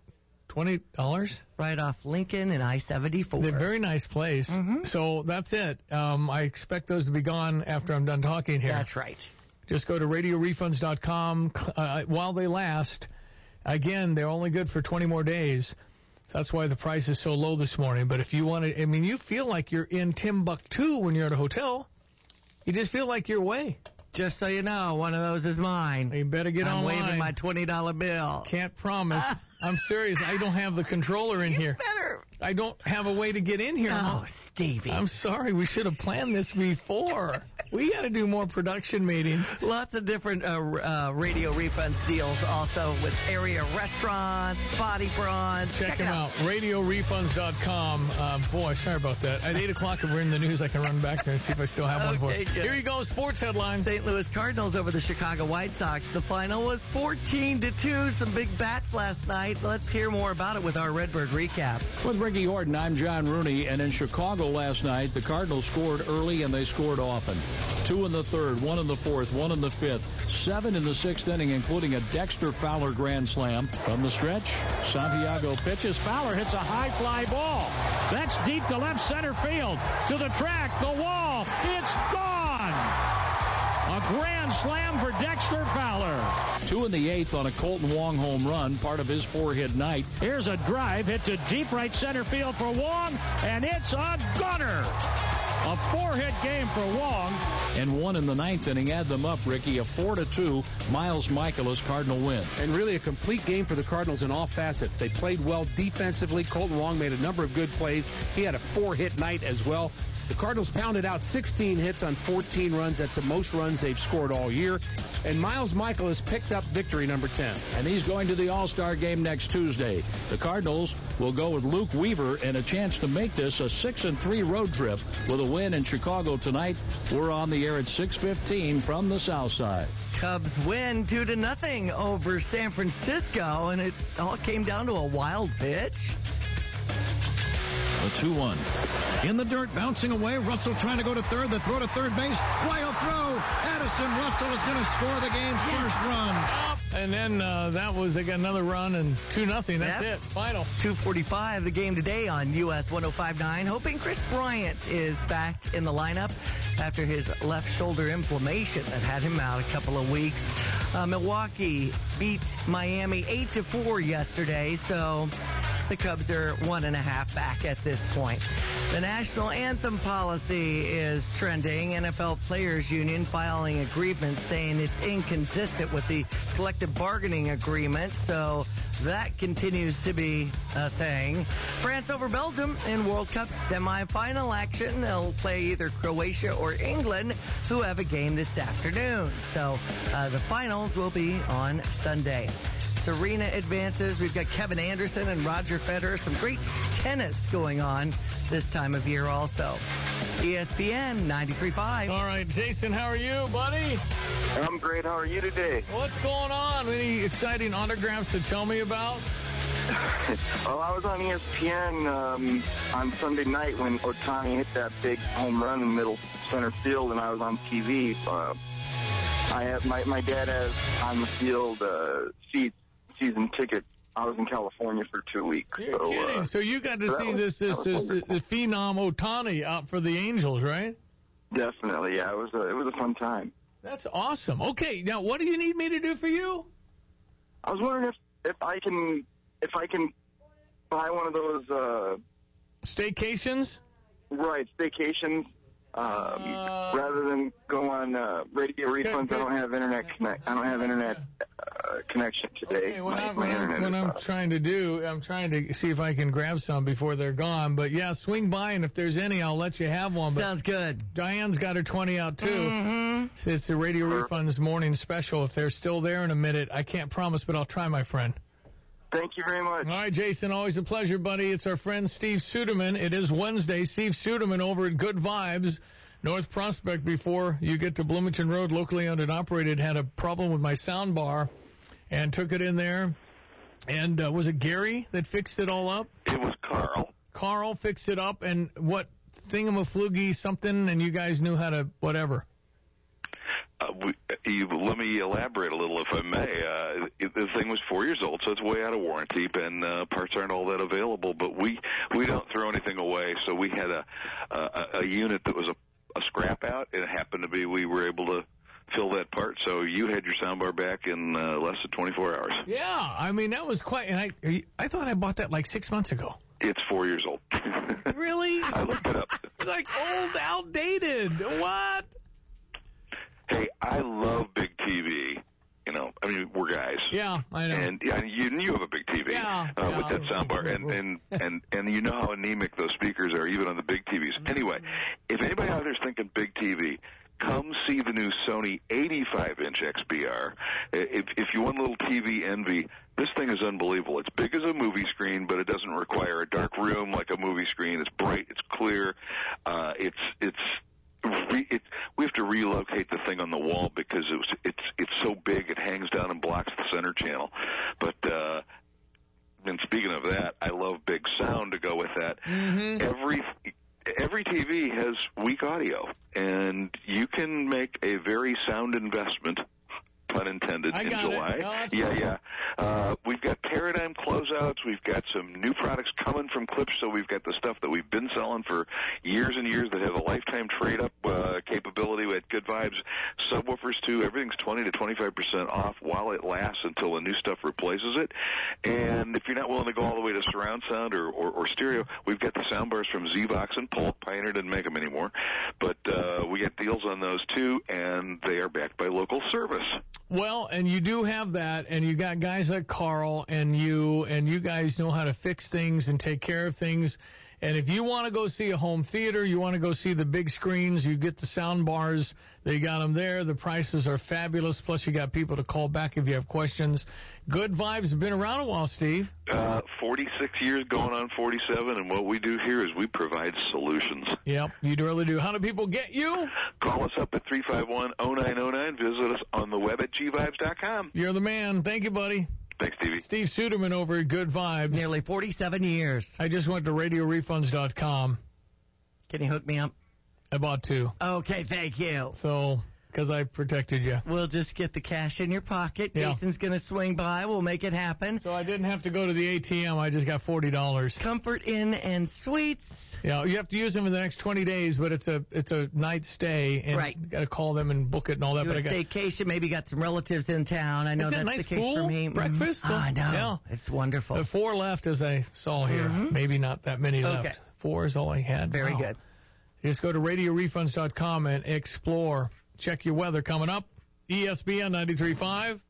$20. Right off Lincoln and I-74. They're a very nice place. Mm-hmm. So that's it. I expect those to be gone after I'm done talking here. That's right. Just go to RadioRefunds.com while they last. Again, they're only good for 20 more days. That's why the price is so low this morning. But if you want to, you feel like you're in Timbuktu when you're at a hotel. You just feel like you're away. Just so you know, one of those is mine. You better get online. I'm waiving my $20 bill. Can't promise. I'm serious. I don't have the controller in here. Better. I don't have a way to get in here. Oh, Stevie. I'm sorry. We should have planned this before. We got to do more production meetings. Lots of different Radio Refunds deals also with area restaurants, body bronze. Check them out. RadioRefunds.com. Boy, sorry about that. At 8 o'clock, if we're in the news, I can run back there and see if I still have one for you. Here you go, sports headlines. St. Louis Cardinals over the Chicago White Sox. The final was 14-2. Some big bats last night. Let's hear more about it with our Redbird recap. With Ricky Horton, I'm John Rooney. And in Chicago last night, the Cardinals scored early and they scored often. 2 in the third, 1 in the fourth, 1 in the fifth, 7 in the sixth inning, including a Dexter Fowler grand slam. From the stretch, Santiago pitches. Fowler hits a high fly ball. That's deep to left center field. To the track, the wall. It's gone! A grand slam for Dexter Fowler. 2 in the eighth on a Colton Wong home run, part of his 4-hit night. Here's a drive hit to deep right center field for Wong, and it's a gunner. A 4-hit game for Wong, and 1 in the ninth inning. Add them up, Ricky. A 4-2 Miles Michaelis Cardinal win. And really a complete game for the Cardinals in all facets. They played well defensively. Colton Wong made a number of good plays. He had a 4-hit night as well. The Cardinals pounded out 16 hits on 14 runs. That's the most runs they've scored all year. And Miles Michaelis picked up victory number 10. And he's going to the All-Star game next Tuesday. The Cardinals will go with Luke Weaver and a chance to make this a 6-3 road trip with a win in Chicago tonight. We're on the air at 6:15 from the South Side. Cubs win 2-0 over San Francisco, and it all came down to a wild pitch. The 2-1. In the dirt, bouncing away. Russell trying to go to third. The throw to third base. Wild throw. Addison Russell is going to score the game's first run. And then they got another run and 2-0. That's it. Final. 2:45 the game today on US 105.9. Hoping Chris Bryant is back in the lineup after his left shoulder inflammation that had him out a couple of weeks. Milwaukee beat Miami 8-4 yesterday, so the Cubs are 1.5 back at this point. The national anthem policy is trending. NFL Players Union filing a grievance saying it's inconsistent with the collective bargaining agreement, so that continues to be a thing. France over Belgium in World Cup semifinal action. They'll play either Croatia or England, who have a game this afternoon. So the finals will be on Sunday. Serena advances. We've got Kevin Anderson and Roger Federer. Some great tennis going on this time of year also. ESPN 93.5. All right, Jason, how are you, buddy? I'm great. How are you today? What's going on? Any exciting autographs to tell me about? Well, I was on ESPN on Sunday night when Ohtani hit that big home run in middle center field, and I was on TV. I have my dad has on the field season ticket. I was in California for 2 weeks. You're kidding. So you got to see this phenom Ohtani out for the Angels, right? Definitely, yeah. It was a fun time. That's awesome. Okay, now what do you need me to do for you? I was wondering if I can buy one of those staycations. Right, staycations. Rather than go on radio refunds, I don't have internet connection today. Okay, I'm trying to see if I can grab some before they're gone. But yeah, swing by, and if there's any, I'll let you have one. But sounds good. Diane's got her 20 out too. Mm-hmm. It's the radio refunds morning special. If they're still there in a minute, I can't promise, but I'll try, my friend. Thank you very much. All right, Jason, always a pleasure, buddy. It's our friend Steve Suderman. It is Wednesday. Steve Suderman over at Good Vibes, North Prospect. Before you get to Bloomington Road, locally owned and operated, had a problem with my sound bar and took it in there. And was it Gary that fixed it all up? It was Carl. Carl fixed it up, and what thingamafloogie something, and you guys knew how to whatever. Let me elaborate a little, if I may. The thing was 4 years old, so it's way out of warranty, and parts aren't all that available. But we don't throw anything away, so we had a unit that was a scrap out. It happened to be we were able to fill that part, so you had your soundbar back in less than 24 hours. Yeah, I mean, that was quite, and I thought I bought that like 6 months ago. It's 4 years old. Really? I looked it up. Like old, outdated. What? Hey, I love big TV. You know, I mean, we're guys. Yeah, I know. And you have a big TV with that soundbar, and you know how anemic those speakers are, even on the big TVs. Anyway, if anybody out there's thinking big TV, come see the new Sony 85-inch XBR. If you want a little TV envy, this thing is unbelievable. It's big as a movie screen, but it doesn't require a dark room like a movie screen. It's bright. It's clear. We have to relocate the thing on the wall because it's so big it hangs down and blocks the center channel. But and speaking of that, I love big sound to go with that. Mm-hmm. Every TV has weak audio, and you can make a very sound investment, pun intended, in July. We've got Paradigm closeouts. We've got some new products coming from Klipsch, so we've got the stuff that we've been selling for years and years that have a lifetime trade-up capability with Good Vibes. Subwoofers, too. Everything's 20 to 25% off while it lasts until the new stuff replaces it. And if you're not willing to go all the way to surround sound or stereo, we've got the soundbars from Zvox and Polk. Pioneer didn't make them anymore. But we get deals on those, too, and they are backed by local service. Well, and you do have that, and you got guys like Carl and you guys know how to fix things and take care of things. And if you want to go see a home theater, you want to go see the big screens, you get the sound bars, they got them there. The prices are fabulous, plus you got people to call back if you have questions. Good Vibes have been around a while, Steve. 46 years going on 47, and what we do here is we provide solutions. Yep, you really do. How do people get you? Call us up at 351-0909. Visit us on the web at gvibes.com. You're the man. Thank you, buddy. Thanks, Stevie. Steve Suderman over at Good Vibes. Nearly 47 years. I just went to radiorefunds.com. Can you hook me up? I bought 2. Okay, thank you. So, because I protected you. We'll just get the cash in your pocket. Yeah. Jason's going to swing by. We'll make it happen. So I didn't have to go to the ATM. I just got $40. Comfort Inn and Suites. Yeah, you have to use them in the next 20 days, but it's a night stay, and right. You got to call them and book it and all that. Do a staycation. Maybe got some relatives in town. I know that's nice the case pool? for me. Breakfast? I know. Yeah. It's wonderful. The 4 left, as I saw here. Mm-hmm. Maybe not that many left. Okay. 4 is all I had. Very good. Just go to radiorefunds.com and explore. Check your weather coming up. ESPN 93.5.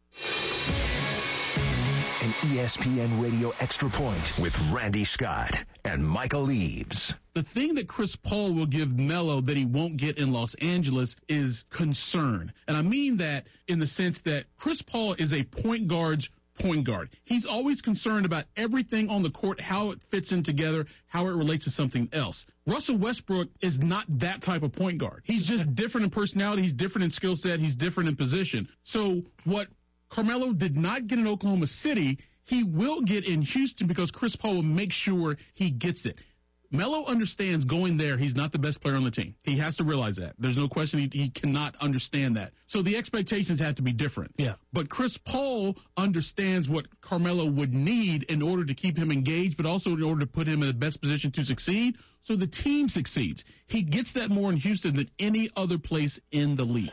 An ESPN Radio Extra Point with Randy Scott and Michael Eaves. The thing that Chris Paul will give Melo that he won't get in Los Angeles is concern. And I mean that in the sense that Chris Paul is a point guard's point guard. He's always concerned about everything on the court, how it fits in together, how it relates to something else. Russell Westbrook is not that type of point guard. He's just different in personality. He's different in skill set. He's different in position. So what Carmelo did not get in Oklahoma City, he will get in Houston because Chris Paul will make sure he gets it. Melo understands going there, he's not the best player on the team. He has to realize that. There's no question he cannot understand that. So the expectations have to be different. Yeah. But Chris Paul understands what Carmelo would need in order to keep him engaged, but also in order to put him in the best position to succeed, so the team succeeds. He gets that more in Houston than any other place in the league.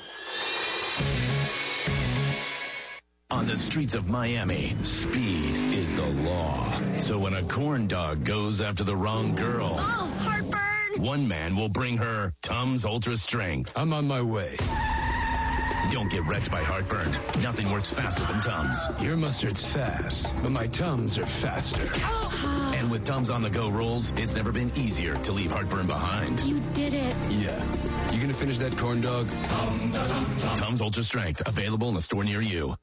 On the streets of Miami, speed is the law. So when a corn dog goes after the wrong girl, oh, heartburn! one man will bring her Tums Ultra Strength. I'm on my way. Don't get wrecked by heartburn. Nothing works faster than Tums. Your mustard's fast, but my Tums are faster. And with Tums on the go rolls, it's never been easier to leave heartburn behind. You did it. Yeah. You gonna finish that corn dog? Tums Ultra Strength, available in a store near you.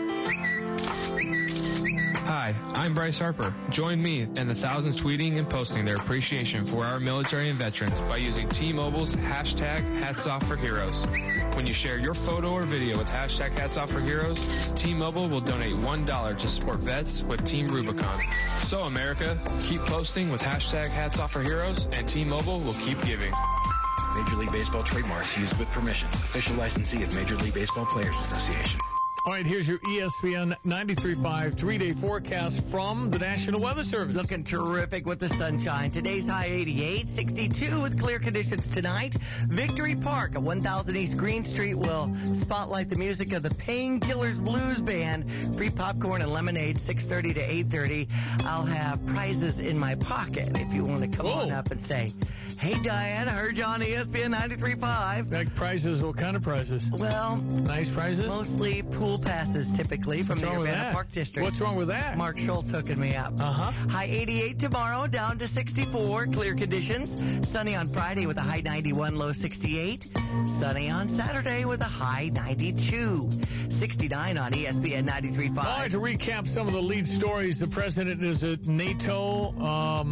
Hi, I'm Bryce Harper. Join me and the thousands tweeting and posting their appreciation for our military and veterans by using T-Mobile's hashtag #HatsOffForHeroes. When you share your photo or video with hashtag #HatsOffForHeroes, T-Mobile will donate $1 to support vets with Team Rubicon. So America, keep posting with hashtag #HatsOffForHeroes, and T-Mobile will keep giving. Major League Baseball trademarks used with permission. Official licensee of Major League Baseball Players Association. All right, here's your ESPN 93.5 three-day forecast from the National Weather Service. Looking terrific with the sunshine. Today's high 88, 62 with clear conditions tonight. Victory Park at 1000 East Green Street will spotlight the music of the Painkillers Blues Band. Free popcorn and lemonade, 6:30 to 8:30. I'll have prizes in my pocket if you want to come on up and say, hey, Diane, I heard you on ESPN 93.5. Like prizes, what kind of prizes? Well, nice prizes? Mostly pool passes, typically, from the Urbana Park District. What's wrong with that? Mark Schultz hooking me up. Uh-huh. High 88 tomorrow, down to 64. Clear conditions. Sunny on Friday with a high 91, low 68. Sunny on Saturday with a high 92. 69 on ESPN 93.5. All right, to recap some of the lead stories, the president is at NATO.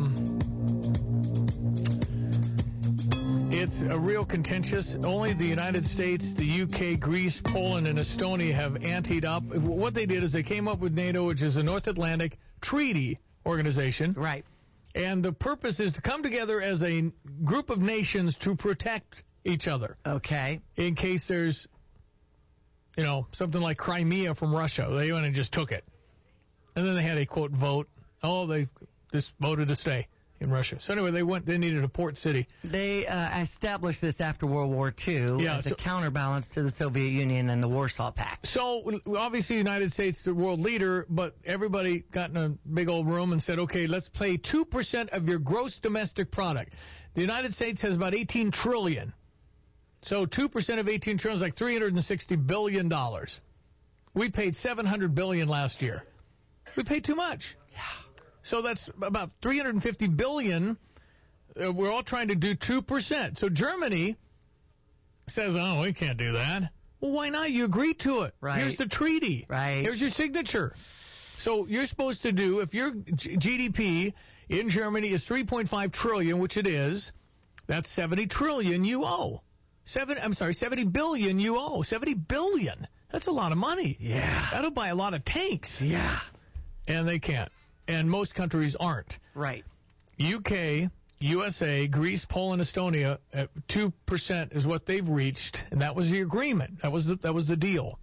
It's a real contentious. Only the United States, the UK, Greece, Poland, and Estonia have anteed up. What they did is they came up with NATO, which is a North Atlantic Treaty Organization. Right. And the purpose is to come together as a group of nations to protect each other. Okay. In case there's, something like Crimea from Russia. They went and just took it. And then they had a, quote, vote. They just voted to stay in Russia. So anyway, they needed a port city. They established this after World War II as a counterbalance to the Soviet Union and the Warsaw Pact. So obviously the United States, the world leader, but everybody got in a big old room and said, okay, let's pay 2% of your gross domestic product. The United States has about 18 trillion. So 2% of 18 trillion is like $360 billion. We paid $700 billion last year. We paid too much. Yeah. So that's about $350 billion. We're all trying to do 2%. So Germany says, we can't do that. Well, why not? You agreed to it. Right. Here's the treaty. Right. Here's your signature. So you're supposed to do, if your GDP in Germany is 3.5 trillion, which it is, that's 70 trillion you owe. 70 billion you owe. 70 billion. That's a lot of money. Yeah. That'll buy a lot of tanks. Yeah. And they can't. And most countries aren't. Right. UK, USA, Greece, Poland, Estonia, 2% is what they've reached, and that was the agreement. That was the deal.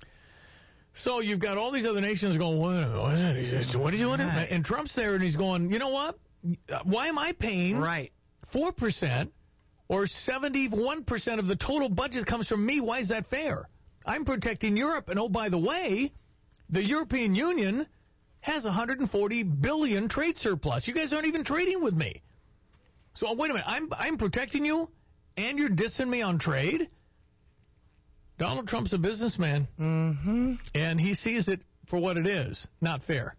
So you've got all these other nations going, what is he doing? Right. And Trump's there, and he's going, you know what? Why am I paying 4% or 71% of the total budget comes from me? Why is that fair? I'm protecting Europe, and oh, by the way, the European Union has $140 billion trade surplus. You guys aren't even trading with me. So wait a minute, I'm protecting you, and you're dissing me on trade? Donald Trump's a businessman, and he sees it for what it is, not fair.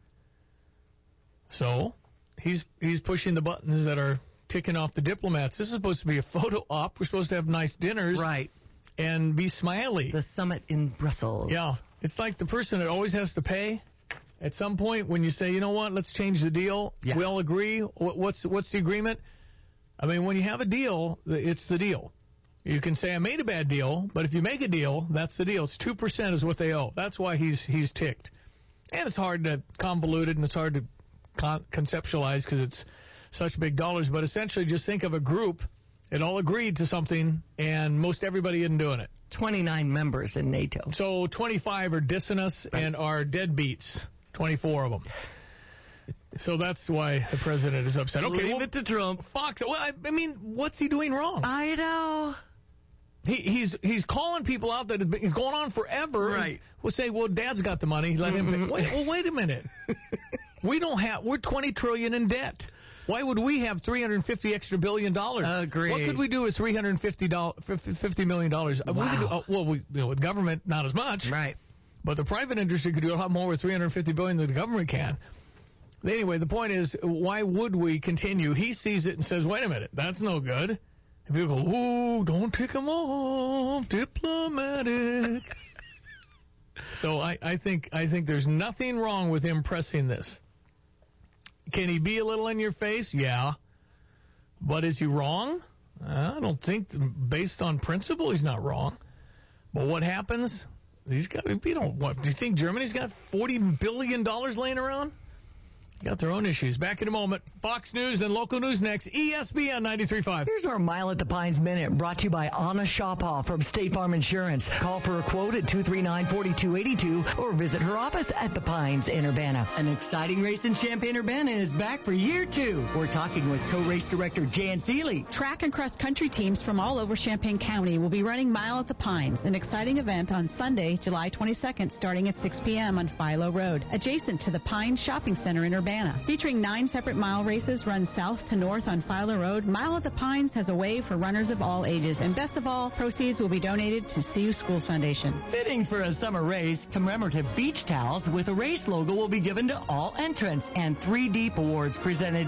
So he's pushing the buttons that are ticking off the diplomats. This is supposed to be a photo op. We're supposed to have nice dinners, and be smiley. The summit in Brussels. Yeah, it's like the person that always has to pay. At some point, when you say, you know what, let's change the deal, we all agree. What's the agreement? I mean, when you have a deal, it's the deal. You can say I made a bad deal, but if you make a deal, that's the deal. It's 2% is what they owe. That's why he's ticked. And it's hard to convolute it, and it's hard to conceptualize because it's such big dollars. But essentially, just think of a group that all agreed to something, and most everybody isn't doing it. 29 members in NATO. So 25 are dissing us and are deadbeats. 24 of them. So that's why the president is upset. Okay, leave it to Trump. Fox. Well, I mean, what's he doing wrong? I know. He's calling people out that it's going on forever. Right. We'll say, well, Dad's got the money. Let him pay. Wait a minute. We're $20 trillion in debt. Why would we have $350 extra billion? Agreed. What could we do with $350 million? Wow. With government, not as much. Right. But the private industry could do a lot more with $350 billion than the government can. Anyway, the point is, why would we continue? He sees it and says, wait a minute, that's no good. And people go, ooh, don't take them off, diplomatic. So I think there's nothing wrong with him pressing this. Can he be a little in your face? Yeah. But is he wrong? I don't think, based on principle, he's not wrong. But what happens? Do you think Germany's got $40 billion laying around? Got their own issues. Back in a moment. Fox News and local news next. ESPN 93.5. Here's our Mile at the Pines Minute, brought to you by Anna Shapaw from State Farm Insurance. Call for a quote at 239-4282 or visit her office at the Pines in Urbana. An exciting race in Champaign-Urbana is back for year 2. We're talking with co-race director Jan Seeley. Track and cross-country teams from all over Champaign County will be running Mile at the Pines, an exciting event on Sunday, July 22nd, starting at 6 p.m. on Philo Road, adjacent to the Pines Shopping Center in Urbana. Featuring 9 separate mile races run south to north on Philo Road, Mile at the Pines has a way for runners of all ages. And best of all, proceeds will be donated to CU Schools Foundation. Fitting for a summer race, commemorative beach towels with a race logo will be given to all entrants, and 3 Deep Awards presented